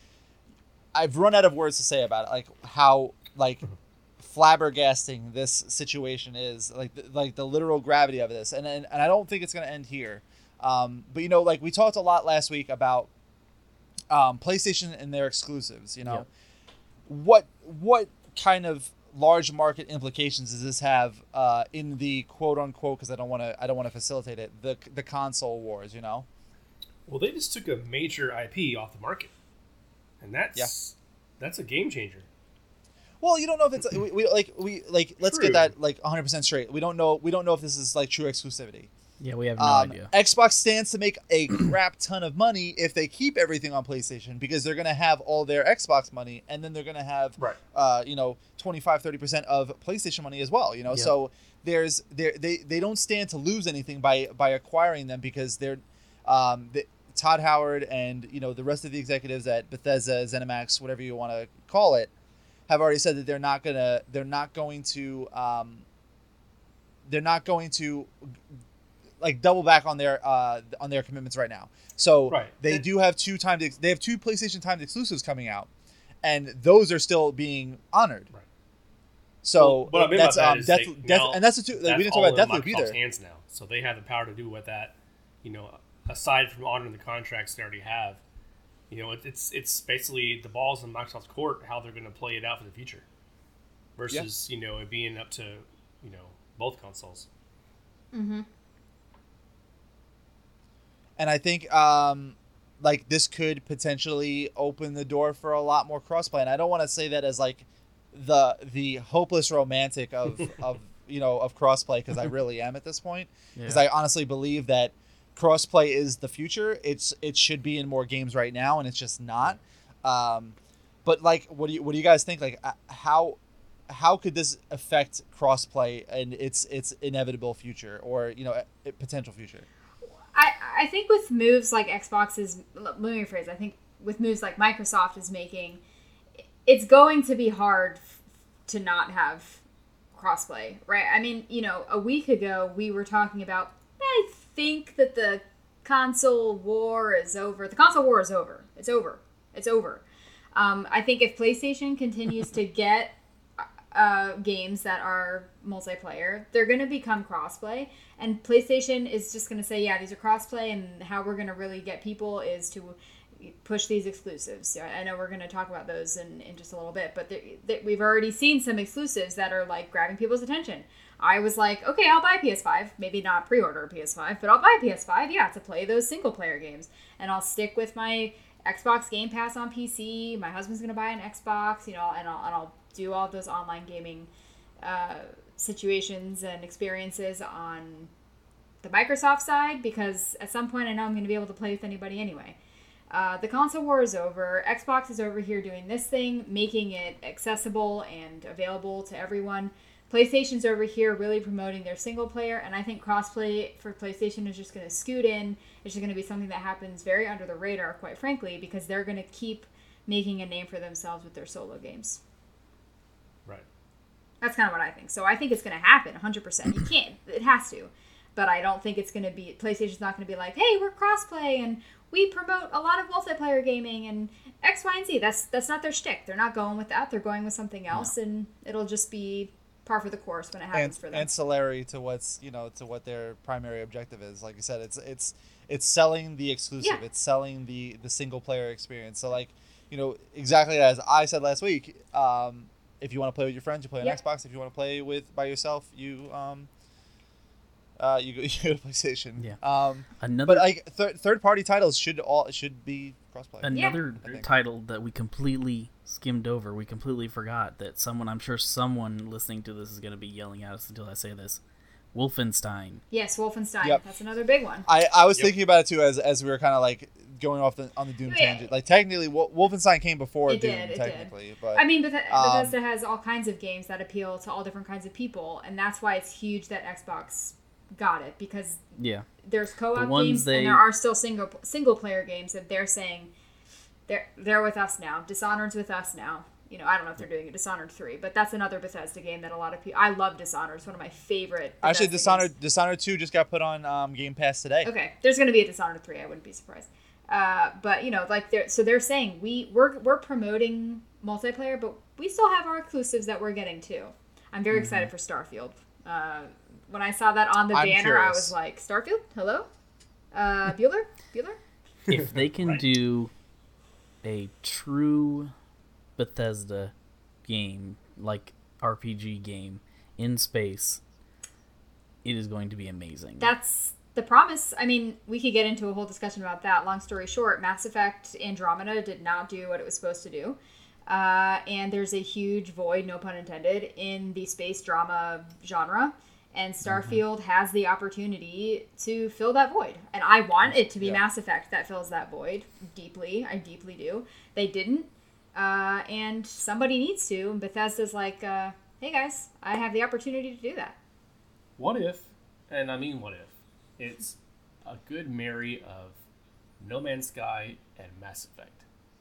I've run out of words to say about it. Like how like flabbergasting this situation is. Like the, like the literal gravity of this, and and, and I don't think it's going to end here. Um, but you know, like we talked a lot last week about um, PlayStation and their exclusives. You know,
Yep.
what what kind of large market implications does this have uh, in the quote unquote? Because I don't want to I don't want to facilitate it. The the console wars. You know.
Well, they just took a major I P off the market, and that's
Yeah.
that's a game changer.
Well, you don't know if it's we, we like we like let's
True.
get that like one hundred percent straight. We don't know we don't know if this is like true exclusivity.
Yeah, we have no
Um,
idea.
Xbox stands to make a crap ton of money if they keep everything on PlayStation because they're going to have all their Xbox money and then they're going to have
Right.
uh, you know, twenty-five thirty percent of PlayStation money as well, you know.
Yep.
So there's there they they don't stand to lose anything by by acquiring them because they're um the, Todd Howard and, you know, the rest of the executives at Bethesda, ZeniMax, whatever you want to call it, have already said that they're not going to they're not going to um they're not going to like double back on their uh on their commitments right now. So
Right.
they
And-
do have two timed ex- they have two PlayStation timed exclusives coming out, and those are still being honored.
Right.
So
Well, what I mean
that's
by that
um
is
Death,
they-
Death
now
and that's the two. Like,
That's
we didn't
all
talk about
in
Deathloop
Microsoft's
either.
hands now, so they have the power to do with that. You know, aside from honoring the contracts they already have, you know, it, it's it's basically the ball's in Microsoft's court how they're going to play it out for the future, versus you know it being up to you know both consoles.
Mm-hmm.
And I think um like this could potentially open the door for a lot more crossplay. And I don't want to say that as like the the hopeless romantic of of you know of crossplay, because I really am at this point, because
Yeah.
I honestly believe that crossplay is the future. It's it should be in more games right now, and it's just not. Um, but like, what do you what do you guys think? Like, uh, how how could this affect crossplay and its its inevitable future, or you know, a, a potential future?
I, I think with moves like Xbox is, let me rephrase, I think with moves like Microsoft is making, it's going to be hard f- to not have crossplay, right? I mean, you know, a week ago we were talking about, I think that the console war is over. The console war is over. It's over. It's over. Um, I think if PlayStation continues to get uh, games that are multiplayer, they're going to become crossplay, and PlayStation is just going to say, yeah, these are crossplay, and how we're going to really get people is to push these exclusives. I know we're going to talk about those in, in just a little bit, but they, they, we've already seen some exclusives that are like grabbing people's attention. I was like, okay, I'll buy P S five. Maybe not pre-order a P S five, but I'll buy P S five, yeah, to play those single-player games. And I'll stick with my Xbox Game Pass on P C. My husband's going to buy an Xbox, you know, and I'll, and I'll do all those online gaming uh, situations and experiences on the Microsoft side, because at some point I know I'm going to be able to play with anybody anyway. Uh, the console war is over. Xbox is over here doing this thing, making it accessible and available to everyone. PlayStation's over here really promoting their single player, and I think crossplay for PlayStation is just going to scoot in. It's just going to be something that happens very under the radar, quite frankly, because they're going to keep making a name for themselves with their solo games.
Right.
That's kind of what I think. So I think it's going to happen one hundred percent. You can't. It has to. But I don't think it's going to be... PlayStation's not going to be like, hey, we're crossplay, and we promote a lot of multiplayer gaming, and X, Y, and Z. That's, that's not their shtick. They're not going with that. They're going with something else, no. And it'll just be par for the course when it happens
and,
for them.
Ancillary to what's, you know, to what their primary objective is. Like you said, it's it's it's selling the exclusive.
Yeah.
It's selling the the single player experience. So like, you know, exactly as I said last week, um, if you want to play with your friends, you play on
yeah.
Xbox. If you want to play with by yourself, you um uh you go, you go to PlayStation.
Yeah.
Um,
Another
but like th- third party titles should all should be crossplay.
Another
yeah.
title that we completely skimmed over, we completely forgot that someone, I'm sure someone listening to this is going to be yelling at us until I say this. Wolfenstein.
Yes, Wolfenstein.
Yep.
That's another big one.
I, I was
Yep.
thinking about it too as as we were kind of like going off the, on the Doom
Yeah.
tangent. Like technically, Wo- Wolfenstein came before
It
Doom.
did, it
technically,
did.
but
I mean, Beth-
um,
Bethesda has all kinds of games that appeal to all different kinds of people, and that's why it's huge that Xbox got it, because
Yeah.
there's co-op
The ones
games
they-
and there are still single single player games that they're saying they're they're with us now. Dishonored's with us now. You know, I don't know if they're doing a Dishonored three, but that's another Bethesda game that a lot of people... I love Dishonored. It's one of my favorite Bethesda
actually, Dishonored
games.
Dishonored two just got put on um, Game Pass today.
Okay, there's going to be a Dishonored three. I wouldn't be surprised. Uh, but, you know, like, they're, so they're saying we, we're, we're promoting multiplayer, but we still have our exclusives that we're getting, too. I'm very mm-hmm. excited for Starfield. Uh, when I saw that on the
I'm
banner,
curious.
I was like, Starfield? Hello? Uh, Bueller? Bueller?
If they can
Right.
do a true Bethesda game, like R P G game in space, it is going to be amazing.
That's the promise. I mean, we could get into a whole discussion about that. Long story short, Mass Effect Andromeda did not do what it was supposed to do. Uh, and there's a huge void, no pun intended, in the space drama genre. And Starfield mm-hmm. has the opportunity to fill that void. And I want it to be yeah. Mass Effect that fills that void deeply. I deeply do. They didn't. Uh, and somebody needs to. And Bethesda's like, uh, hey guys, I have the opportunity to do that.
What if, and I mean what if, it's a good marry of No Man's Sky and Mass Effect?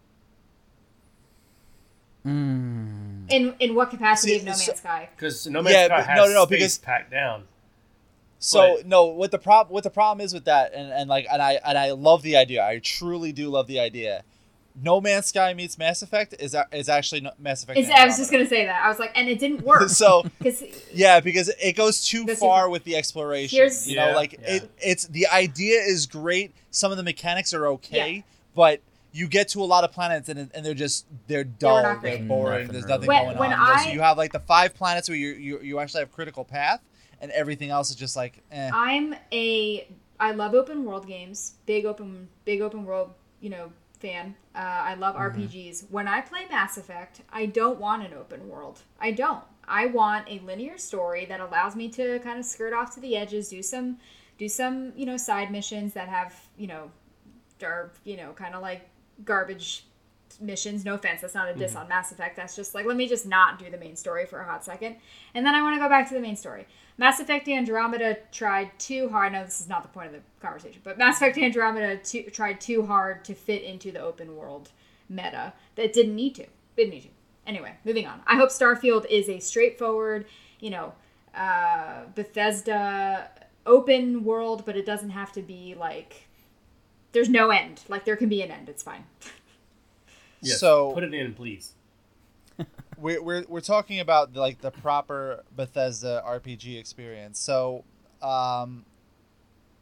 Mm.
In in what capacity
See,
of No Man's
so,
Sky?
Because No Man's
Yeah,
Sky
but-
has
no, no, no,
space
because-
packed down.
So
But-
no, what the prob what the problem is with that, and, and like and I and I love the idea. I truly do love the idea. No Man's Sky meets Mass Effect is a- is actually no, Mass Effect.
It's, I was just gonna say that. I was like, and it didn't work.
So
because
yeah, because it goes too
Goes too
far
far.
with the exploration.
Here's-
you know,
Yeah,
like
yeah.
it. It's the idea is great. Some of the mechanics are okay,
Yeah.
but you get to a lot of planets and and they're just they're dull,
not
they're
great.
boring.
Nothing
There's
really.
nothing
When-
going
when
on. You know, so
I-
you have like the five planets where you you you actually have critical path, and everything else is just like eh.
I'm a I love open world games, big open big open world, you know, fan. Uh, I love
Mm-hmm.
R P Gs. When I play Mass Effect, I don't want an open world. I don't. I want a linear story that allows me to kind of skirt off to the edges, do some do some, you know, side missions that have, you know, are, you know, kind of like garbage missions. No offense, that's not a diss
Mm-hmm.
on Mass Effect. That's just like, let me just not do the main story for a hot second. And then I want to go back to the main story. Mass Effect Andromeda tried too hard. No, this is not the point of the conversation, but Mass Effect Andromeda too, tried too hard to fit into the open world meta that didn't need to. Didn't need to. Anyway, moving on. I hope Starfield is a straightforward, you know, uh, Bethesda open world, but it doesn't have to be like, there's no end. Like, there can be an end. It's fine.
Yes,
So-
put it in, please.
we're we're we're talking about like the proper Bethesda R P G experience. So, um,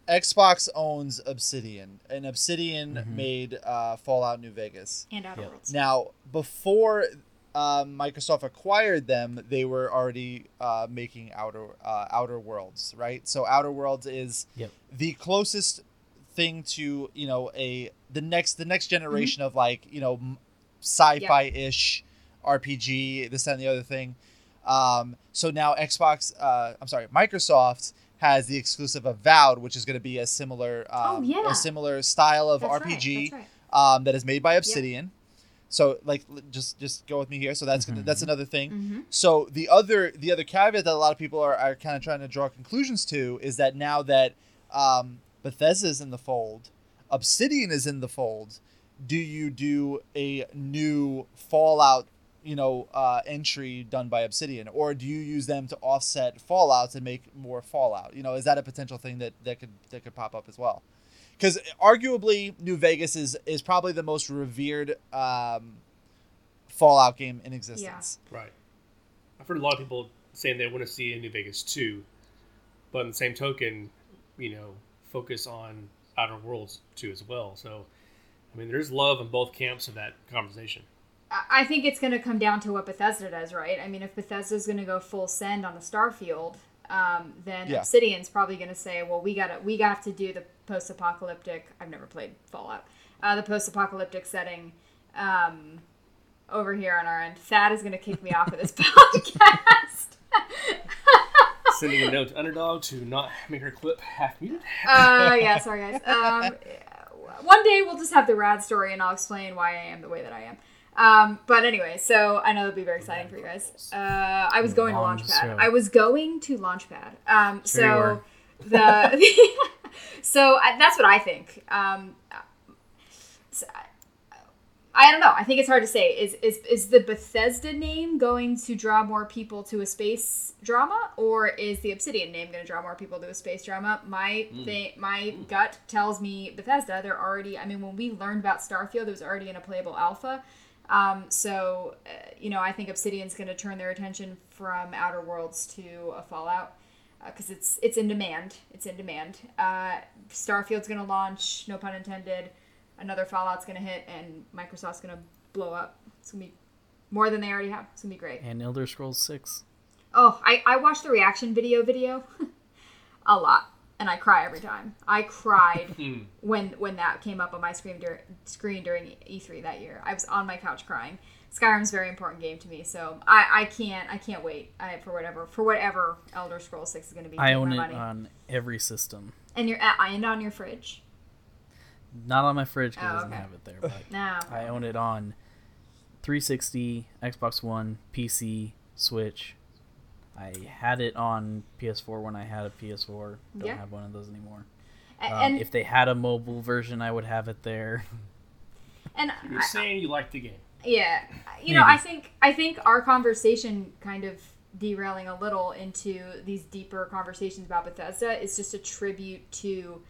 Xbox owns Obsidian, and Obsidian
Mhm.
made uh, Fallout New Vegas.
And Outer
Yep.
Worlds.
Now, before uh, Microsoft acquired them, they were already uh, making Outer uh, Outer Worlds, right? So Outer Worlds is
Yep.
the closest thing to you know a the next the next generation of like you know m- sci-fi-ish R P G, this that, and the other thing. Um, so now Xbox, uh, I'm sorry, Microsoft has the exclusive of Vowed, which is going to be a similar, um,
Oh, yeah.
a similar style of
That's
R P G
right, that's right.
um, that is made by Obsidian. So like, l- just just go with me here. So that's gonna, that's another thing.
Mm-hmm.
So the other the other caveat that a lot of people are, are kind of trying to draw conclusions to is that now that um, Bethesda is in the fold, Obsidian is in the fold. Do you do a new Fallout, you know, uh, entry done by Obsidian, or do you use them to offset Fallout to make more Fallout? You know, is that a potential thing that, that could that could pop up as well? Because arguably, New Vegas is is probably the most revered um, Fallout game in existence.
Right. I've heard a lot of people saying they want to see a New Vegas two, but in the same token, you know, focus on Outer Worlds two as well. So, I mean, there's love in both camps of that conversation.
I think it's going to come down to what Bethesda does, right? I mean, if Bethesda's going to go full send on the Starfield, um, then
Yeah.
Obsidian's probably going to say, "Well, we got to we got to do the post-apocalyptic." I've never played Fallout, uh, the post-apocalyptic setting um, over here on our end. Thad is going to kick me off of this podcast.
Sending a note to Underdog to not make her clip half muted.
uh, yeah, sorry guys. Um, one day we'll just have the rad story, and I'll explain why I am the way that I am. Um, but anyway, so I know it'll be very exciting for you guys. Uh, I was going to
Long
Launchpad.
show.
I was going to Launchpad. Um,
Sure you
so
were.
the so I, that's what I think. Um, so I, I don't know. I think it's hard to say. Is is is the Bethesda name going to draw more people to a space drama, or is the Obsidian name going to draw more people to a space drama? My thing, my gut tells me Bethesda. They're already. I mean, when we learned about Starfield, it was already in a playable alpha. Um, so, uh, you know, I think Obsidian's going to turn their attention from Outer Worlds to a Fallout because uh, it's it's in demand. It's in demand. Uh, Starfield's going to launch, no pun intended. Another Fallout's going to hit, and Microsoft's going to blow up. It's going to be more than they already have. It's going to be great.
And Elder Scrolls six.
Oh, I, I watched the reaction video video a lot, and I cry every time. I cried when when that came up on my screen, dur- screen during E three that year. I was on my couch crying. Skyrim's a very important game to me, so I, I can't I can't wait I, for whatever for whatever Elder Scrolls six is going to be.
I
Take
own
my
it
money.
on every system.
And you're at, and on your fridge.
Not on my fridge because
Oh,
it doesn't
okay.
have it there, but
No.
I own it on three sixty, Xbox One, P C, Switch. I had it on P S four when I had a P S four. Don't
Yeah.
have one of those anymore.
A-
Um,
and
if they had a mobile version, I would have it there.
and
You're
I-
saying you like the game.
Yeah, you know,
Maybe.
I think I think our conversation kind of derailing a little into these deeper conversations about Bethesda is just a tribute to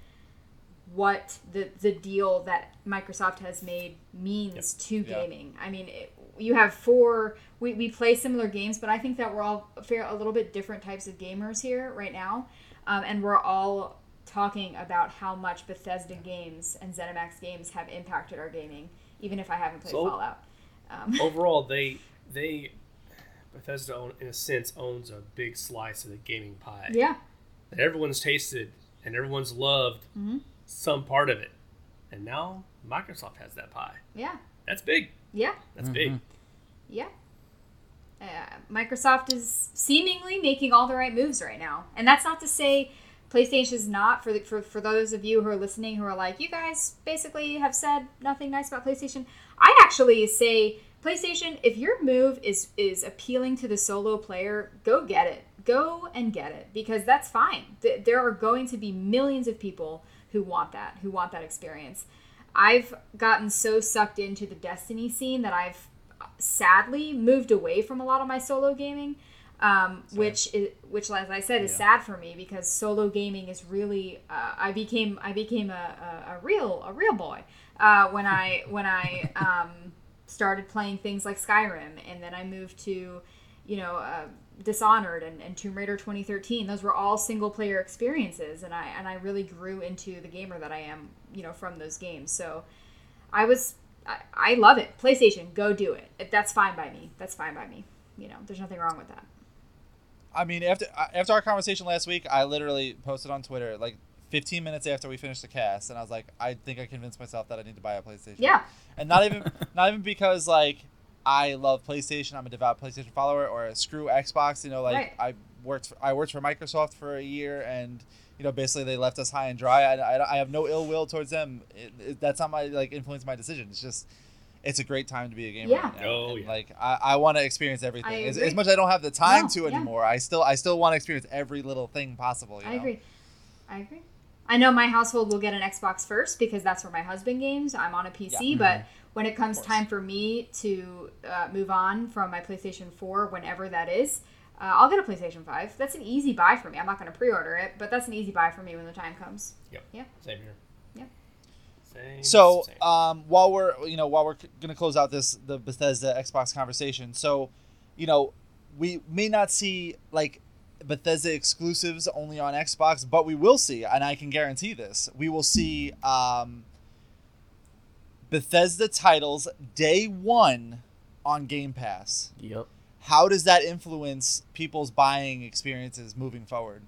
what the the deal that Microsoft has made means to
Yeah.
gaming. I mean, it, you have four. We, we play similar games, but I think that we're all fair a little bit different types of gamers here right now, um, and we're all talking about how much Bethesda games and ZeniMax games have impacted our gaming, even if I haven't played
So-
Fallout. Um,
Overall, they they Bethesda own, in a sense owns a big slice of the gaming pie
yeah,
that everyone's tasted and everyone's loved
Mm-hmm.
some part of it, and now Microsoft has that pie.
yeah,
That's big.
yeah,
That's big.
yeah. Uh, Microsoft is seemingly making all the right moves right now, and that's not to say PlayStation is not. For the, for for those of you who are listening who are like, you guys basically have said nothing nice about PlayStation. I actually say PlayStation, if your move is is appealing to the solo player, go get it. Go and get it, because that's fine. Th- there are going to be millions of people who want that, who want that experience. I've gotten so sucked into the Destiny scene that I've sadly moved away from a lot of my solo gaming, um, which is, which, as I said, is sad for me because solo gaming is really. Uh, I became I became a, a, a real a real boy uh, when I when I um, started playing things like Skyrim, and then I moved to, you know, uh, Dishonored and, and Tomb Raider twenty thirteen. Those were all single player experiences, and I and I really grew into the gamer that I am, you know, from those games. So I was I, I love it. PlayStation, go do it. If that's fine by me. That's fine by me. You know, there's nothing wrong with that.
I mean, after after our conversation last week, I literally posted on Twitter like fifteen minutes after we finished the cast, and I was like, I think I convinced myself that I need to buy a PlayStation.
Yeah.
And not even not even because like I love PlayStation, I'm a devout PlayStation follower, or screw Xbox. You know, like
Right.
I worked for, I worked for Microsoft for a year, and you know, basically they left us high and dry. I, I, I have no ill will towards them. It, it, that's not my like influence my decision. It's just it's a great time to be a gamer.
Yeah.
Right now.
Oh,
And,
yeah.
Like I, I want to experience everything.
I
As,
agree.
as much as I don't have the time
No,
to
yeah.
anymore, I still I still want to experience every little thing possible. You
I
know?
agree. I agree. I know my household will get an Xbox first because that's where my husband games. I'm on a P C,
Yeah.
but when it comes
course.
time for me to uh, move on from my PlayStation four, whenever that is, uh, I'll get a PlayStation five. That's an easy buy for me. I'm not going to pre-order it, but that's an easy buy for me when the time comes.
Yep.
Yeah.
Same here.
Yeah.
Same.
So,
same.
um, while we're you know while we're c- gonna close out this the Bethesda Xbox conversation, so, you know, we may not see like Bethesda exclusives only on Xbox, but we will see, and I can guarantee this, we will see um, Bethesda titles day one on Game Pass.
Yep.
How does that influence people's buying experiences moving forward?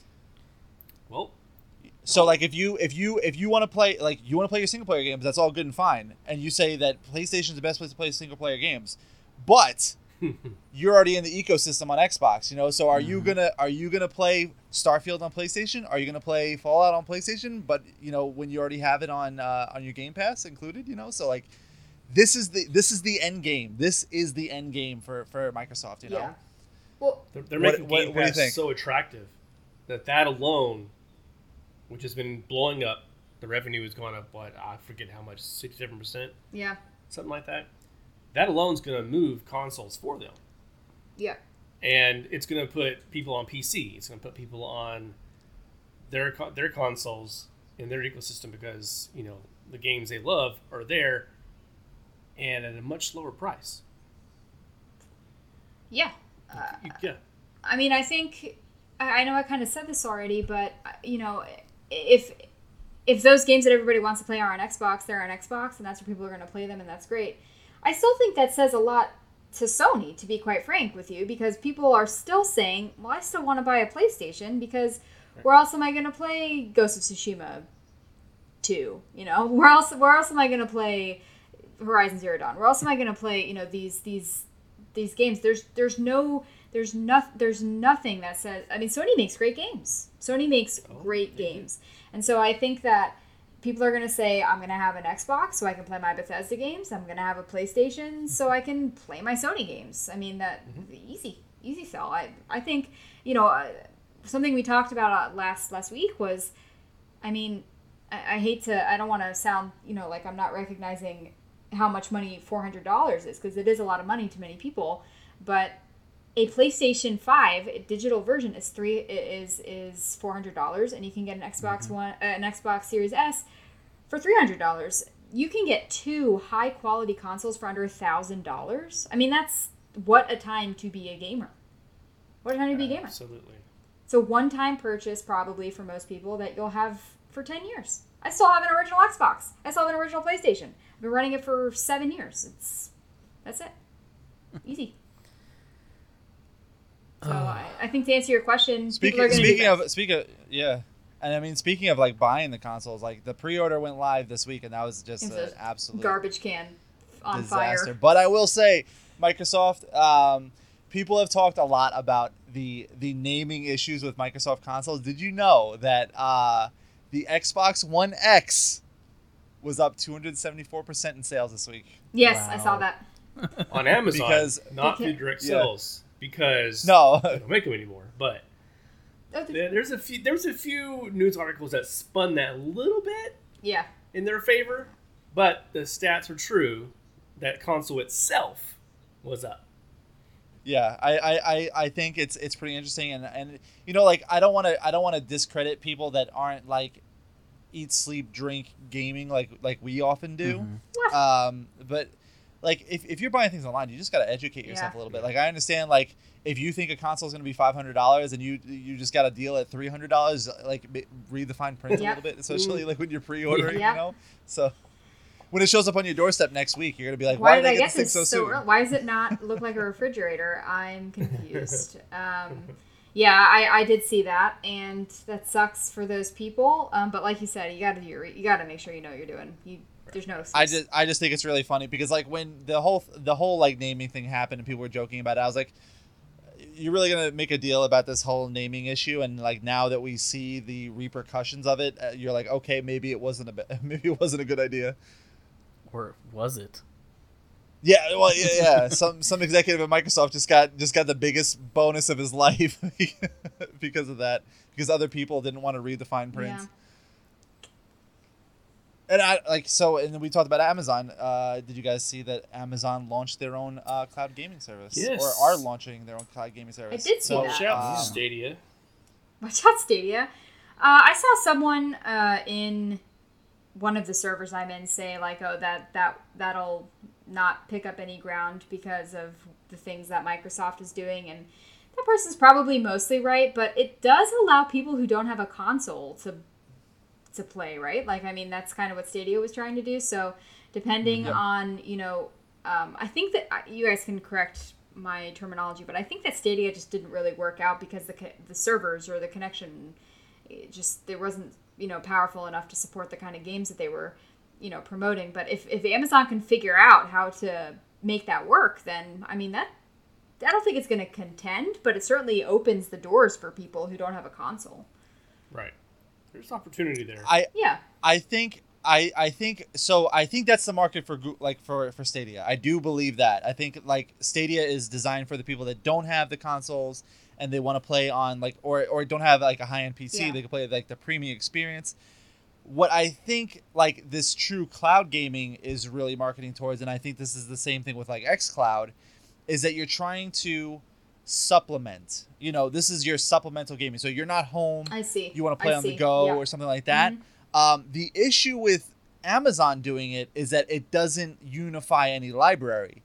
well,
So like if you if you if you want to play like you want to play your single player games, that's all good and fine, and you say that PlayStation's the best place to play single player games, but you're already in the ecosystem on Xbox, you know. So are you gonna are you gonna play Starfield on PlayStation? Are you gonna play Fallout on PlayStation? But you know when you already have it on uh, on your Game Pass included, you know. So like this is the this is the end game. This is the end game for for Microsoft, you know.
Yeah. Well,
they're, they're
What-
making
what-
Game
what do you
Pass
think?
so attractive that that alone, which has been blowing up, the revenue has gone up. What I forget how much, sixty-seven percent,
yeah.
something like that. That alone's going to move consoles for them.
Yeah.
And it's going to put people on P C. It's going to put people on their co- their consoles in their ecosystem because, you know, the games they love are there and at a much lower price.
Yeah.
You- yeah.
I mean, I think I I know I kind of said this already, but uh, you know, if if those games that everybody wants to play are on Xbox, they're on Xbox, and that's where people are going to play them, and that's great. I still think that says a lot to Sony, to be quite frank with you, because people are still saying, "Well, I still want to buy a PlayStation because where else am I going to play Ghost of Tsushima two? You know, where else where else am I going to play Horizon Zero Dawn? Where else am I going to play, you know, these these these games? There's there's no there's nothing there's nothing that says. I mean, Sony makes great games. Sony makes
Oh,
great
they do.
games, and so I think that people are going to say, I'm going to have an Xbox so I can play my Bethesda games. I'm going to have a PlayStation so I can play my Sony games. I mean, that easy, easy sell. I, I think, you know, uh, something we talked about uh, last last week was, I mean, I, I hate to, I don't want to sound, you know, like I'm not recognizing how much money four hundred dollars is, because it is a lot of money to many people, but a PlayStation five a digital version is three is is four hundred dollars, and you can get an Xbox
Mm-hmm.
One, uh, an Xbox Series S for three hundred dollars. You can get two high quality consoles for under a thousand dollars. I mean, that's what a time to be a gamer. What a time to be a gamer.
Absolutely.
It's a one time purchase probably for most people that you'll have for ten years. I still have an original Xbox. I still have an original PlayStation. I've been running it for seven years. It's that's it. Easy. So I, I think to answer your question, people are
Speaking
going to
speaking of speaking of yeah, and I mean speaking of like buying the consoles, like the pre-order went live this week, and that was just
It's
an
a
absolute
garbage can on
disaster.
fire.
But I will say, Microsoft, um, people have talked a lot about the the naming issues with Microsoft consoles. Did you know that uh, the Xbox One X was up two hundred seventy-four percent in sales this week?
Yes, I saw
Wow.
that.
On Amazon,
Because-
not
They
through
can't-
direct
Yeah.
sales, because
No.
they don't make them anymore. But
Oh, the-
there- there's a few there's a few news articles that spun that a little bit
yeah.
in their favor, but the stats are true that console itself was up.
Yeah, I, I, I, I think it's it's pretty interesting, and, and you know, like I don't want to I don't want to discredit people that aren't like eat, sleep, drink gaming like like we often do.
What?
Um, but like if, if you're buying things online, you just got to educate yourself
Yeah.
a little bit. Like I understand, like if you think a console is going to be five hundred dollars and you you just got a deal at three hundred dollars, like ma- read the fine print
Yep.
a little bit, especially like when you're pre-ordering,
Yeah.
you know. So when it shows up on your doorstep next week, you're gonna be like,
Why
why,
did
did
I
I
get
get this
this
thing so,
so
soon?
early? Why does it not look like a refrigerator? I'm confused. Um, yeah, I, I did see that, and that sucks for those people. Um, but like you said, you got to do your, you got to make sure you know what you're doing. You there's no excuse.
I just I just think it's really funny because like when the whole the whole like naming thing happened and people were joking about it, I was like, you're really gonna make a deal about this whole naming issue, and like now that we see the repercussions of it, uh, you're like, okay, maybe it wasn't a be- maybe it wasn't a good idea.
Or was it?
Yeah, well, yeah, yeah. Some some executive at Microsoft just got just got the biggest bonus of his life because of that. Because other people didn't want to read the fine print.
Yeah.
And I like so, and then we talked about Amazon. Uh, did you guys see that Amazon launched their own uh, cloud gaming service,
Yes.
or are launching their own cloud gaming service?
did see
so,
that.
Watch out,
um,
Stadia.
Watch out, Stadia. Uh, I saw someone uh, in one of the servers I'm in say like, oh, that that that'll not pick up any ground because of the things that Microsoft is doing, and that person's probably mostly right. But it does allow people who don't have a console to to play, right? Like, I mean, that's kind of what Stadia was trying to do. So, depending
Yep.
on, you know, um, I think that uh, you guys can correct my terminology, but I think that Stadia just didn't really work out because the co- the servers or the connection, it just there wasn't, you know, powerful enough to support the kind of games that they were, you know, promoting. But if if Amazon can figure out how to make that work, then I mean that I don't think it's going to contend, but it certainly opens the doors for people who don't have a console.
Right. There's opportunity there.
I
Yeah.
I think I I think so. I think that's the market for Goo- like for for Stadia. I do believe that. I think like Stadia is designed for the people that don't have the consoles and they want to play on like or or don't have like a high end P C.
Yeah.
They can play like the premium experience. What I think like this true cloud gaming is really marketing towards, and I think this is the same thing with like xCloud, is that you're trying to supplement. You know, this is your supplemental gaming. So you're not home.
I see.
You want to play
I
on the
see.
go
Yeah.
or something like that. Um, the issue with Amazon doing it is that it doesn't unify any library.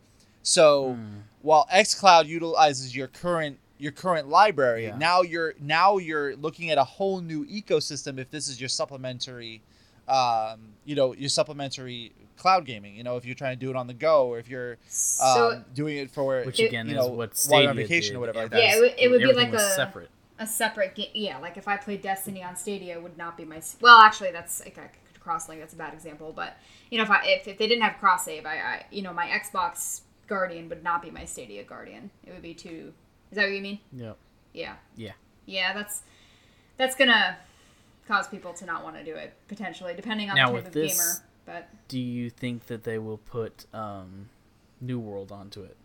So while xCloud utilizes your current your current library,
Yeah.
now you're now you're looking at a whole new ecosystem if this is your supplementary um, you know, your supplementary cloud gaming, you know, if you're trying to do it on the go or if you're um,
So
doing it for
Which
It-
again
you
is
know,
what
while
Stadia
you're on vacation
did.
or whatever like
Everything
that.
Yeah, it would- it would be
everything
like
was
a-
separate.
a separate game. Yeah, like if I played Destiny on Stadia, it would not be my. s- Well, actually, that's like I could cross-link. That's a bad example, but you know, if I if, if they didn't have cross save, I, I you know my Xbox Guardian would not be my Stadia Guardian. It would be too. Is that what you mean?
Yep.
Yeah.
Yeah.
Yeah, that's that's gonna cause people to not want to do it potentially, depending on
Now,
the
with
type of
this-
gamer. But
Do you think that they will put um, New World onto it?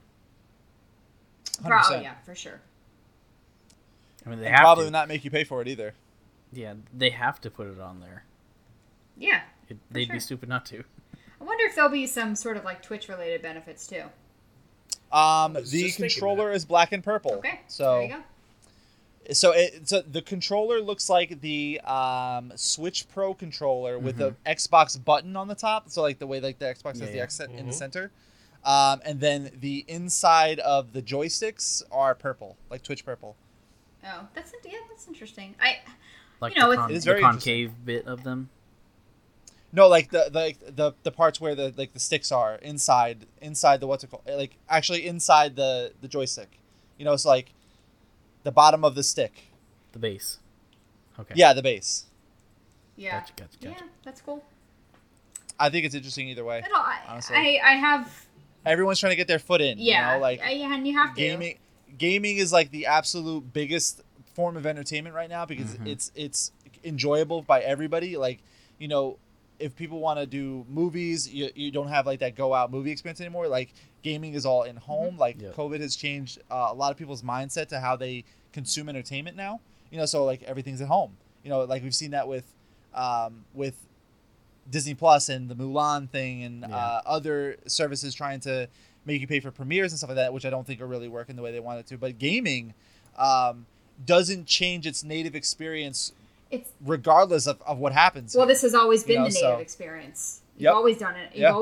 pro- oh
one hundred percent.
yeah, for sure.
I mean, they
And
have
probably
to.
not make you pay for it either.
Yeah, they have to put it on there.
Yeah.
It, they'd
sure.
be stupid not to.
I wonder if there'll be some sort of like Twitch related benefits too.
Um,
was
the
just thinking
controller is black and purple.
Okay.
So
there you go.
So it so the controller looks like the um, Switch Pro controller with the Xbox button on the top. So like the way like the Xbox
Yeah,
has the
yeah.
X in the
Mhm.
center. Um, and then the inside of the joysticks are purple, like Twitch purple.
Oh, that's yeah, that's interesting. I
Like
You know,
the,
it's-
con-
It is
the
very
concave bit of them.
No, like the the the, the parts where the like the sticks are inside inside the what's it called? Like actually inside the the joystick. You know, it's like the bottom of the stick.
The base. Okay.
Yeah, the base.
yeah.
Gotcha, gotcha, gotcha.
Yeah, that's cool.
I think it's interesting either way.
I don't. I,
Honestly.
I I have
Everyone's trying to get their foot in.
yeah.
You know, like
I- yeah, and you have to.
gaming gaming is like the absolute biggest form of entertainment right now because
Mhm.
it's it's enjoyable by everybody. Like, you know, if people want to do movies, you, you don't have like that go out movie experience anymore. Like gaming is all in home. Like
Yep.
COVID has changed uh, a lot of people's mindset to how they consume entertainment now. You know, so like everything's at home. You know, like we've seen that with um, with Disney Plus and the Mulan thing and
Yeah.
uh, other services trying to make you pay for premieres and stuff like that, which I don't think are really working the way they want it to. But gaming um, doesn't change its native experience
It's
regardless of, of what happens.
well,
here.
this has always
You
been
know,
the native
so-
experience. You've
Yep.
always done it. You've
Yeah.
always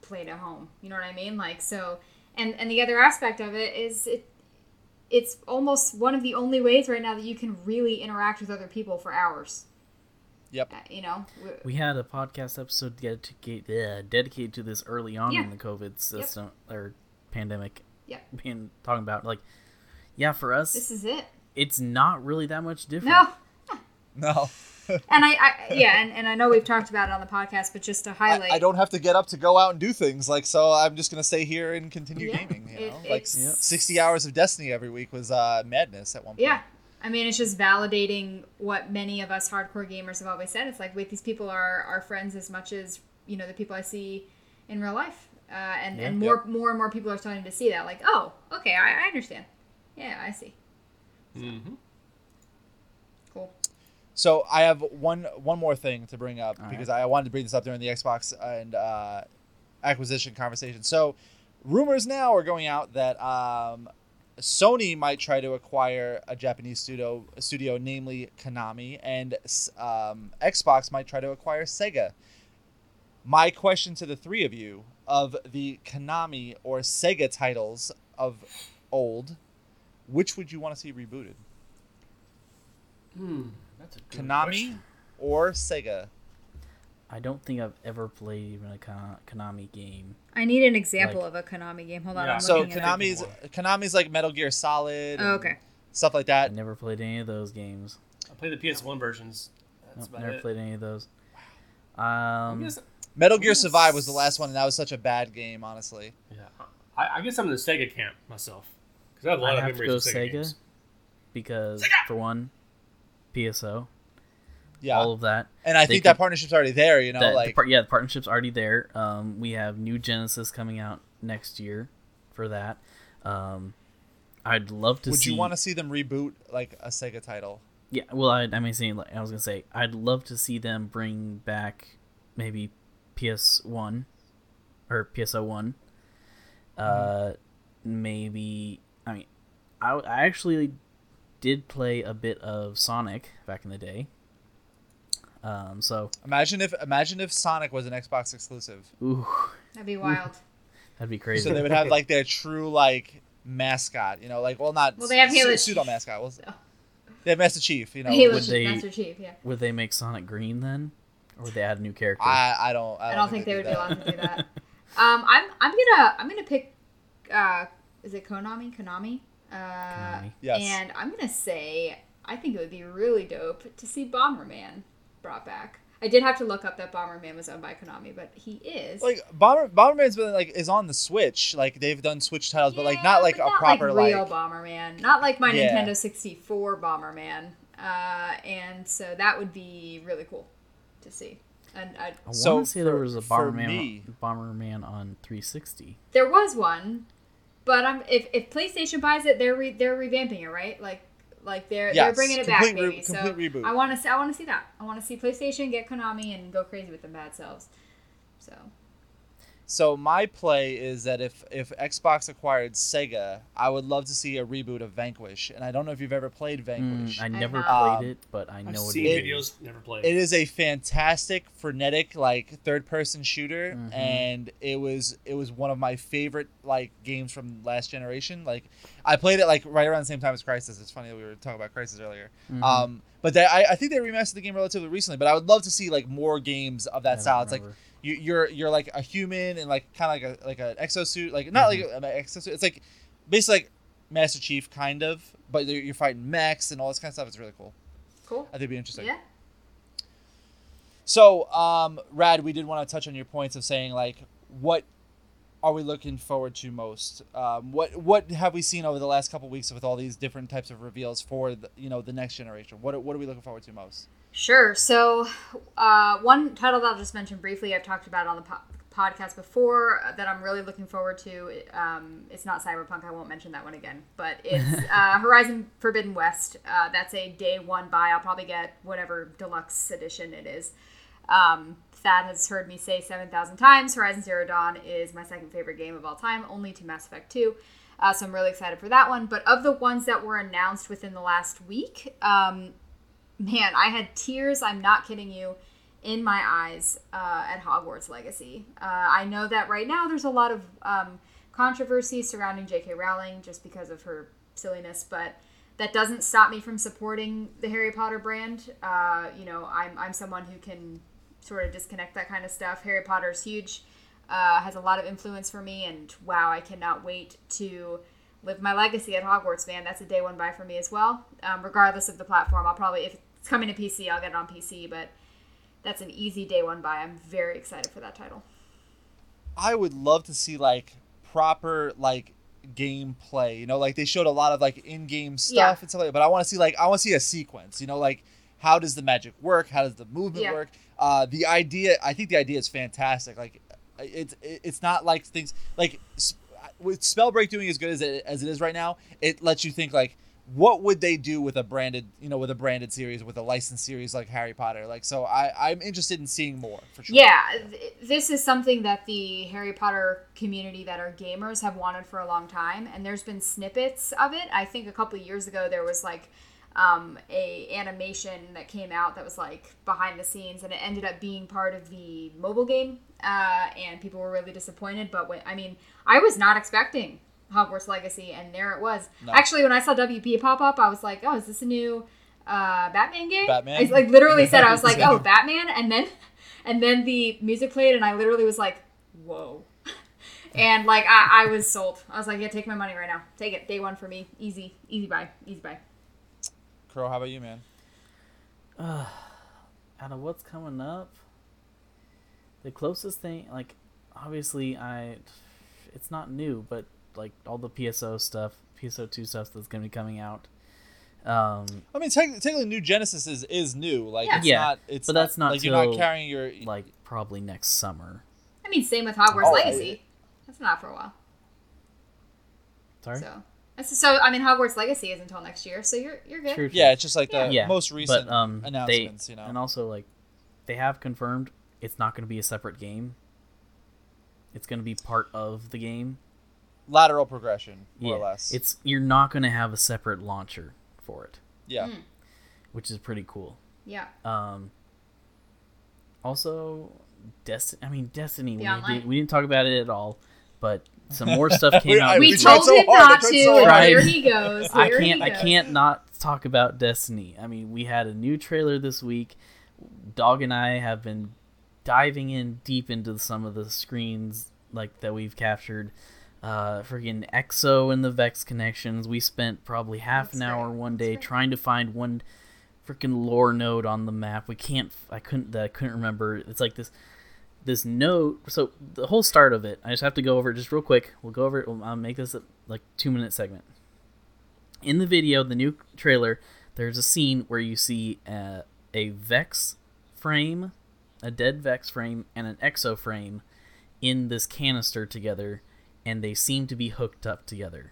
played at home. You know what I mean? Like, so, and, and the other aspect of it is it, it's almost one of the only ways right now that you can really interact with other people for hours.
Yep.
Uh, you know,
We had a podcast episode dedicated uh, dedicated to this early on
Yeah.
in the COVID system or pandemic.
Yep.
Being talking about like, yeah, for us,
this is it.
it's not really that much different.
No.
No.
And I, I yeah, and, and I know we've talked about it on the podcast, but just to
I,
highlight,
I don't have to get up to go out and do things. Like, so I'm just going to stay here and continue
Yeah.
gaming. You
It-
know? Like,
it's- Yep.
sixty hours of Destiny every week was uh, madness at one point.
yeah. I mean, it's just validating what many of us hardcore gamers have always said. It's like, wait, these people are our friends as much as, you know, the people I see in real life. Uh, and,
Yeah.
and more
Yep.
more and more people are starting to see that. Like, oh, okay, I, I understand. Yeah, I see.
Mm-hmm.
Cool.
So I have one one more thing to bring up
All
because I wanted to bring this up during the Xbox and uh, acquisition conversation. So rumors now are going out that um, Sony might try to acquire a Japanese studio, studio namely Konami, and um, Xbox might try to acquire Sega. My question to the three of you, of the Konami or Sega titles of old, which would you want to see rebooted?
Hmm. That's a good
Konami
question.
or Sega?
I don't think I've ever played even a Kon- Konami game.
I need an example
Like-
of a Konami game. Hold on,
Yeah.
I'm
So
looking it up.
Konami's Konami's like Metal Gear Solid.
Oh,
and
okay.
Stuff like
I
that.
never played any of those games.
I played the P S one versions. That's
Nope,
about
never
it.
played any of those.
I
Um,
guess,
Metal Gear
Yes.
Survive was the last one, and that was such a bad game, honestly.
yeah. I, I guess I'm in the Sega camp myself because I have a lot
I
of
have to
memories
go
of Sega,
Sega
games.
because, for one, P S O,
Yeah,
all of that.
and I
they
think that
could-
partnership's already there. You know,
That- the
like
par- yeah, the partnership's already there. Um, we have new Genesis coming out next year for that. Um, I'd love to
would
see.
you want to see them reboot like a Sega title?
Yeah, well, I, I mean, saying like I was gonna say, I'd love to see them bring back maybe P S one or P S O one. Uh, maybe I mean, I I actually did play a bit of Sonic back in the day. Um, so
Imagine if imagine if Sonic was an Xbox exclusive.
ooh,
That'd be wild.
that'd be crazy.
So they would have like their true like mascot. You know, like well not
Well, they have Halo
pseudo
Chief.
mascot. Well,
So.
they have Master Chief. You know,
Halo
would
Chief,
they-
Master Chief, yeah.
Would they make Sonic green then, or would they add a new character?
I I don't I
I
don't,
don't think they
they'd
would
do
be
that.
allowed to do that. Um, I'm I'm gonna I'm gonna pick. Uh, is it Konami? Konami. Uh,
Konami.
Yes.
And I'm gonna say I think it would be really dope to see Bomberman brought back. I did have to look up that Bomberman was owned by Konami, but he is.
Like Bomber Bomberman's been like is on the Switch. Like they've done Switch titles, but like not like
but
a proper
like real
like.
Bomberman, not like my
Yeah.
Nintendo sixty-four Bomberman. Uh, and so that would be really cool to see. And I,
I want to
So
say there
for-
was a
for
Bomberman,
me-
Bomberman on three sixty.
there was one, but I'm if, if PlayStation buys it, they're re, they're revamping it, right? Like like they're they're
Yes,
bringing it back,
complete re-
maybe. So
complete reboot.
I want to see I want to see that. I want to see PlayStation get Konami and go crazy with the bad selves. So
So my play is that if if Xbox acquired Sega, I would love to see a reboot of Vanquish. And I don't know if you've ever played Vanquish.
Mm, I never
not.
played
Um,
it, but I
I've
know it
seen
is.
videos, never played.
It is a fantastic, frenetic, like third-person shooter,
Mhm.
and it was it was one of my favorite like games from last generation. Like I played it like right around the same time as Crysis. It's funny that we were talking about Crysis earlier.
Mhm.
Um, but they, I, I think they remastered the game relatively recently. But I would love to see like more games of
I
that
don't
style. It's like
remember.
you, you're you're like a human and like kind of like a like an exosuit, like not
Mhm.
like an exosuit. It's like basically like Master Chief kind of, but you're, you're fighting mechs and all this kind of stuff. It's really cool.
cool.
I think it'd be interesting.
Yeah.
So, um, Rad, we did want to touch on your points of saying like, what are we looking forward to most? Um, what what have we seen over the last couple weeks with all these different types of reveals for the, you know the next generation? What what are we looking forward to most?
Sure. So, uh, one title that I'll just mention briefly, I've talked about on the po- podcast before uh, that I'm really looking forward to. Um, it's not Cyberpunk. I won't mention that one again. But it's uh, Horizon Forbidden West. Uh, that's a day one buy. I'll probably get whatever deluxe edition it is. Um, Thad has heard me say seven thousand times, Horizon Zero Dawn is my second favorite game of all time, only to Mass Effect two. Uh, so I'm really excited for that one. But of the ones that were announced within the last week, um, man, I had tears, I'm not kidding you, in my eyes, uh, at Hogwarts Legacy. Uh, I know that right now there's a lot of um, controversy surrounding J K. Rowling just because of her silliness, but that doesn't stop me from supporting the Harry Potter brand. Uh, you know, I'm, I'm someone who can sort of disconnect that kind of stuff. Harry Potter's huge, uh, has a lot of influence for me, and wow, I cannot wait to live my legacy at Hogwarts, man. That's a day one buy for me as well. Um, regardless of the platform, I'll probably, if it's coming to P C, I'll get it on P C, but that's an easy day one buy. I'm very excited for that title.
I would love to see like proper like gameplay. You know, like they showed a lot of like in-game stuff
Yeah.
and stuff like that, but I want to see like I want to see a sequence. You know, like how does the magic work? How does the movement
Yeah.
work? Uh, the idea, I think the idea is fantastic. Like it's it's not like things like with Spellbreak doing as good as it as it is right now. It lets you think like, what would they do with a branded, you know, with a branded series, with a licensed series like Harry Potter? Like, so I, I'm interested in seeing more for sure.
Yeah, th- this is something that the Harry Potter community that are gamers have wanted for a long time, and there's been snippets of it. I think a couple of years ago there was like um, a animation that came out that was like behind the scenes, and it ended up being part of the mobile game, uh, and people were really disappointed. But when, I mean, I was not expecting Hogwarts Legacy, and there it was.
No.
Actually, when I saw W P pop up, I was like, "Oh, is this a new uh, Batman game?"
Batman?
I like literally said, I was like, "Oh, Batman," and then, and then the music played, and I literally was like, "Whoa!" And like I, I was sold. I was like, "Yeah, take my money right now. Take it. Day one for me. Easy, easy buy, easy buy."
Crow, how about you, man?
Uh, out of what's coming up, the closest thing, like, obviously, I, it's not new, but like all the P S O stuff, P S O two stuff that's going to be coming out. Um,
I mean, technically, technically New Genesis is, is new. Like,
Yeah.
it's
Yeah,
not. It's
but that's not
like you're not
till,
carrying your
like probably next summer.
I mean, same with Hogwarts
Oh,
Legacy. That's not for a while.
Sorry.
So, that's, so I mean, Hogwarts Legacy is until next year, so you're you're good.
True, true.
Yeah, it's just like the
yeah,
most recent
but, um,
announcements.
they,
you know,
and also like they have confirmed it's not going to be a separate game. It's going to be part of the game.
lateral progression, more
yeah,
or less.
it's you're not going to have a separate launcher for it,
yeah.
Mm.
which is pretty cool.
Yeah.
Um, also, Destiny. I mean, Destiny.
The
We,
online.
did, we didn't talk about it at all, but some more stuff came
We-
out.
I-
We
we
this
tried
told
so
him
hard, I
not
tried
to,
so
and
hard.
here he goes.
I
Here
can't.
he
I
goes.
can't not talk about Destiny. I mean, we had a new trailer this week. Dog and I have been diving in deep into some of the screens like that we've captured. Uh, freaking E X O and the Vex connections. We spent probably half
That's
an hour
right.
one
That's
day
right.
trying to find one freaking lore node on the map. We can't. I couldn't. I couldn't remember. It's like this. This node. So the whole start of it. I just have to go over it just real quick. We'll go over it. We'll, I'll make this a like two minute segment. In the video, the new trailer, there's a scene where you see a, a Vex frame, a dead Vex frame, and an Exo frame in this canister together, and they seem to be hooked up together.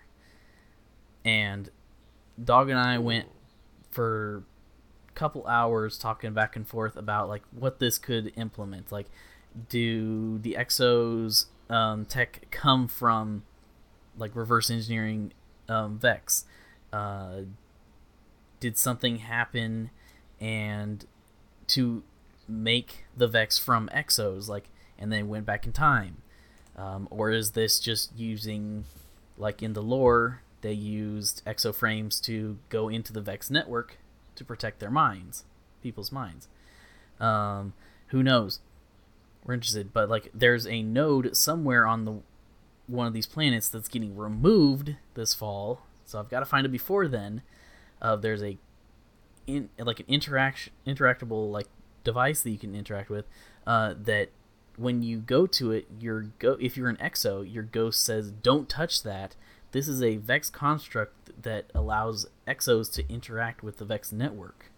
And Dog and I went for a couple hours talking back and forth about like what this could implement. Like, do the Exos um, tech come from like reverse engineering um, Vex? Uh, did something happen and to make the Vex from Exos, like, and then went back in time? Um, or is this just using, like in the lore, they used Exo frames to go into the Vex network to protect their minds, people's minds? Um, who knows? We're interested, but like, there's a node somewhere on the one of these planets that's getting removed this fall, so I've got to find it before then. Uh, there's a in like an interaction interactable like device that you can interact with. Uh, that when you go to it, your go if you're an Exo, your ghost says, "Don't touch that." This is a Vex construct that allows Exos to interact with the Vex network.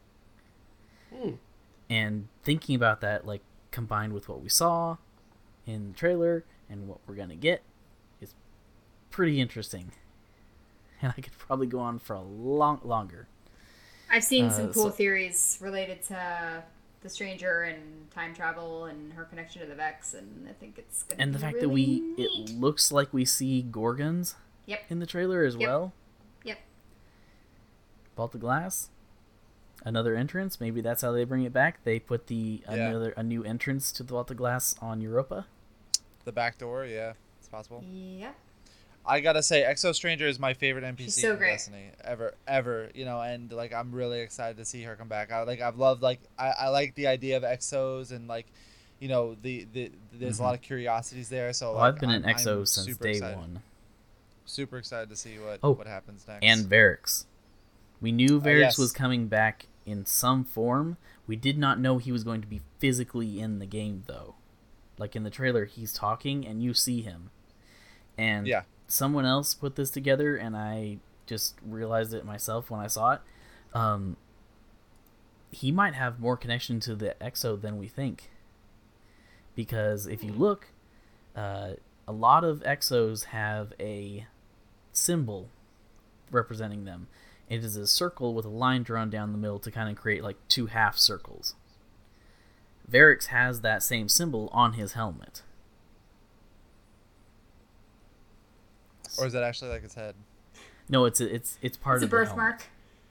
Hmm.
And thinking about that, like, combined with what we saw in the trailer and what we're gonna get, is pretty interesting. And I could probably go on for a long longer.
I've seen
Uh,
some cool
so-
theories related to the Stranger and time travel and her connection to the Vex, and I think it's gonna
And
be
the fact
really
that we
neat.
it looks like we see Gorgons
Yep.
in the trailer as
Yep.
well.
Yep.
Vault of Glass. another entrance. Maybe that's how they bring it back. They put the
Yeah.
another a new entrance to the Vault of Glass on Europa.
The back door, yeah, it's possible.
Yep.
I gotta say, Exo Stranger is my favorite N P C
She's so
in
great.
Destiny ever, ever. You know, and like I'm really excited to see her come back. I like I've loved like I, I like the idea of Exos and like, you know, the, the there's
Mhm.
a lot of curiosities there. So
Well,
like,
I've been
I'm,
an Exo
I'm
since
super
day
excited.
one.
Super excited to see what
Oh,
what happens next.
And Varix. We knew Varix
yes.
was coming back in some form. We did not know he was going to be physically in the game, though. Like in the trailer, he's talking and you see him. And
Yeah.
someone else put this together, and I just realized it myself when I saw it. Um, he might have more connection to the Exo than we think. Because if you look, uh, a lot of Exos have a symbol representing them. It is a circle with a line drawn down the middle to kind of create like two half circles. Varix has that same symbol on his helmet.
Or is that actually like his head?
No, it's a, it's it's part
It's a
of the helmet.
birthmark.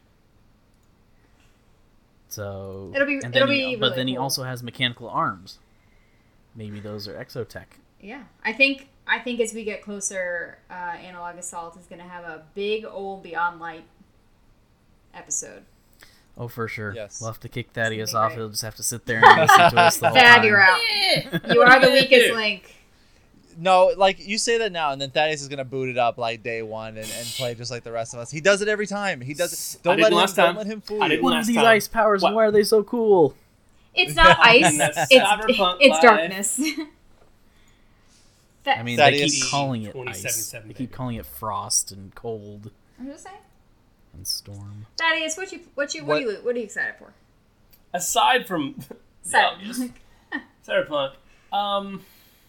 So
It'll be-
and
it'll
then he-
be
but
really
then he
cool.
also has mechanical arms. Maybe those are exotech.
Yeah, I think I think as we get closer, uh, Analog Assault is going to have a big old Beyond Light episode.
Oh, for sure.
Yes.
We'll have to kick Thaddeus
It's gonna be
off.
great.
He'll just have to sit there and listen to us the whole
Thad,
time.
you're out. You are the weakest link.
No, like you say that now, and then Thaddeus is gonna boot it up like day one and, and play just like the rest of us. He does it every time. He does it.
I
Don't
didn't
let him.
last
Don't
time.
let him fool
I
you.
didn't
What are
last
these
time.
ice powers and
What?
why are they so cool?
It's not ice.
And that's
it's
Cyberpunk
it's
Live.
darkness. That,
I mean,
That
they
is-
keep calling it
twenty
ice.
seventy-seven,
They keep
baby.
calling it frost and cold
I'm just saying.
and storm.
Thaddeus, what you what you what,
What-
are you what are you excited for?
Aside from the
Cyberpunk.
obvious, Cyberpunk, um,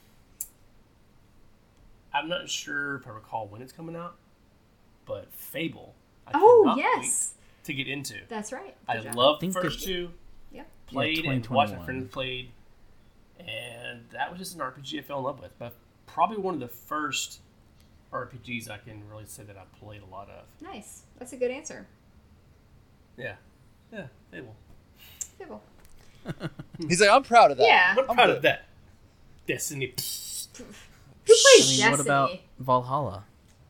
I'm not sure if I recall when it's coming out, but Fable. I
Oh
cannot
yes,
wait to get into.
that's right.
I
Good job.
love the
Think
first
that-
two.
Yep.
Played
Yeah,
and watched my
twenty twenty-one.
friends played, and that was just an R P G I fell in love with. But probably one of the first R P Gs I can really say that I played a lot of.
Nice. That's a good answer.
Yeah, yeah, Fable.
Fable.
He's like, I'm proud of that.
Yeah.
I'm
I'm
proud
good.
of that. Destiny.
Who
I
plays
mean,
Destiny?
what about Valhalla?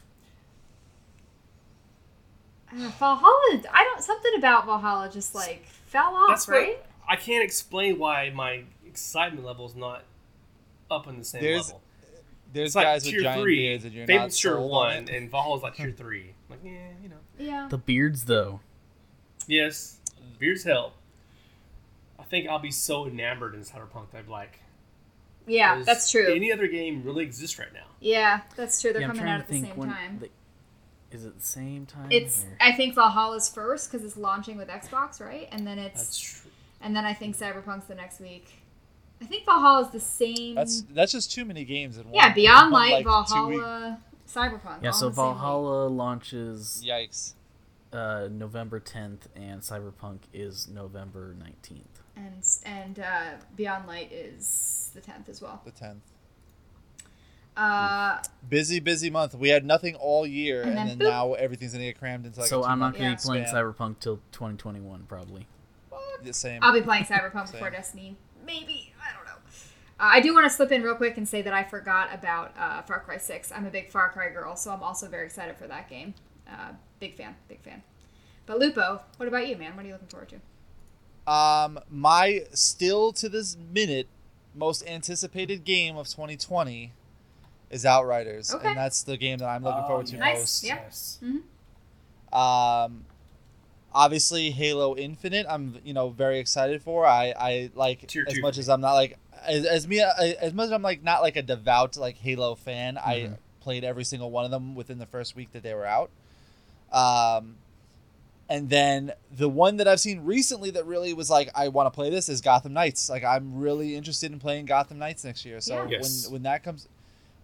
Uh, Valhalla. I don't. Something about Valhalla just like fell off,
That's
right?
right. I can't explain why my excitement level is not up in the same
There's
level.
There's
It's like
guys with
tier
giant
three.
beards and you're
Fable's
not
tier
sold
one,
on it.
and Valhalla's like tier three. Like, yeah, you know.
Yeah.
The beards, though.
Yes, beards help. I think I'll be so enamored in Cyberpunk that I'd be like,
Yeah,
does
that's true.
Any other game really exists right now?
Yeah, that's true. They're
Yeah, I'm
coming
trying
out
to
at the
think
same
when
time.
they- is it the same time?
It's.
or-
I think Valhalla's first because it's launching with Xbox, right? And then it's.
That's true.
And then I think Cyberpunk's the next week. I think Valhalla's the same.
That's that's just too many games in one.
yeah, Beyond
one,
Light,
like, two week-
Valhalla, Cyberpunk.
Yeah,
all
so
in the same week.
Valhalla launches
Yikes.
uh, November tenth, and Cyberpunk is November nineteenth.
and and uh, Beyond Light is the tenth as well.
The tenth.
Uh,
Busy, busy month. We had nothing all year,
And
and,
then
then,
boop.
now everything's gonna get crammed into like.
So
a
I'm not
two-month
going to be playing
span.
Cyberpunk till twenty twenty-one, probably.
The same.
I'll be playing Cyberpunk before
Same.
Destiny. Maybe. I don't know. Uh, I do want to slip in real quick and say that I forgot about uh, Far Cry six. I'm a big Far Cry girl, so I'm also very excited for that game. Uh, big fan. Big fan. But Lupo, what about you, man? What are you looking forward to?
Um, my still to this minute most anticipated game of twenty twenty is Outriders,
Okay.
and that's the game that I'm looking
Oh,
forward to
Nice.
most.
Yeah.
Yes.
Um, obviously Halo Infinite, I'm you know very excited for. I I like
Tier
as
two
much
for
as
me.
I'm not like as, as me as much as I'm like not like a devout like Halo fan. I
Mhm.
played every single one of them within the first week that they were out. Um. And then the one that I've seen recently that really was like, I want to play this is Gotham Knights. Like, I'm really interested in playing Gotham Knights next year. So
Yeah.
when
Yes.
when that comes,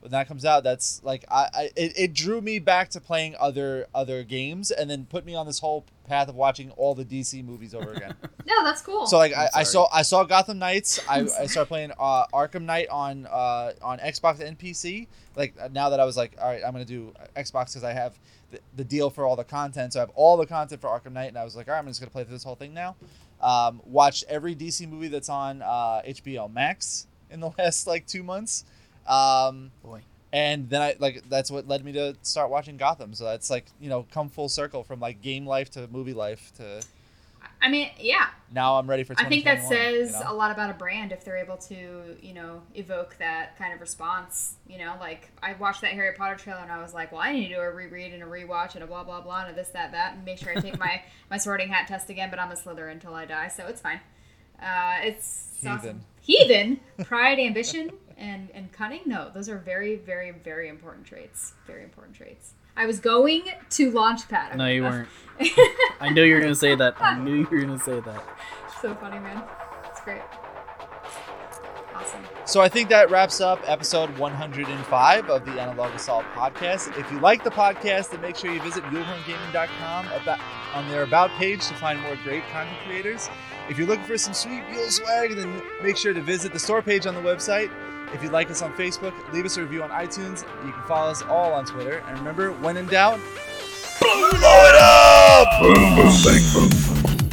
when that comes out, that's like I, I it, it drew me back to playing other other games, and then put me on this whole path of watching all the D C movies over again.
No, that's cool.
So like I, I saw I saw Gotham Knights. I, I started playing uh, Arkham Knight on uh, on Xbox and P C. Like now that I was like, all right, I'm gonna do Xbox because I have the, the deal for all the content. So I have all the content for Arkham Knight, and I was like, all right, I'm just gonna play through this whole thing now. Um, watched every D C movie that's on uh, H B O Max in the last like two months. Um,
Boy.
And then I like that's what led me to start watching Gotham. So that's like, you know, come full circle from like game life to movie life to
I mean, yeah.
now I'm ready for
I
twenty
think
twenty-one.
that says
you know?
a lot about a brand if they're able to, you know, evoke that kind of response. You know, like I watched that Harry Potter trailer and I was like, well, I need to do a reread and a rewatch and a blah blah blah and a this that that and make sure I take my my Sorting Hat test again. But I'm a Slytherin until I die, so it's fine. Uh, it's
Heathen.
awesome. Heathen, pride, ambition, and and cunning. No, those are very, very, very important traits. Very important traits. I was going to Launchpad.
No, you weren't. I knew you were gonna say that. I knew you were gonna say that.
So funny, man. It's great. Awesome.
So I think that wraps up episode one hundred five of the Analog Assault podcast. If you like the podcast, then make sure you visit mule horn gaming dot com about, on their About page to find more great content creators. If you're looking for some sweet Mule swag, then make sure to visit the store page on the website. If you'd like us on Facebook, leave us a review on iTunes. You can follow us all on Twitter. And remember, when in doubt, blow it up! Boom, boom, bang, boom.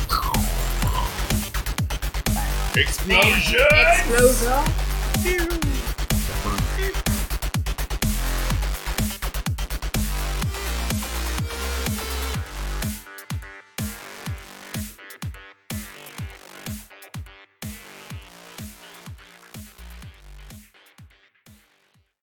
Explosion!
Explosion!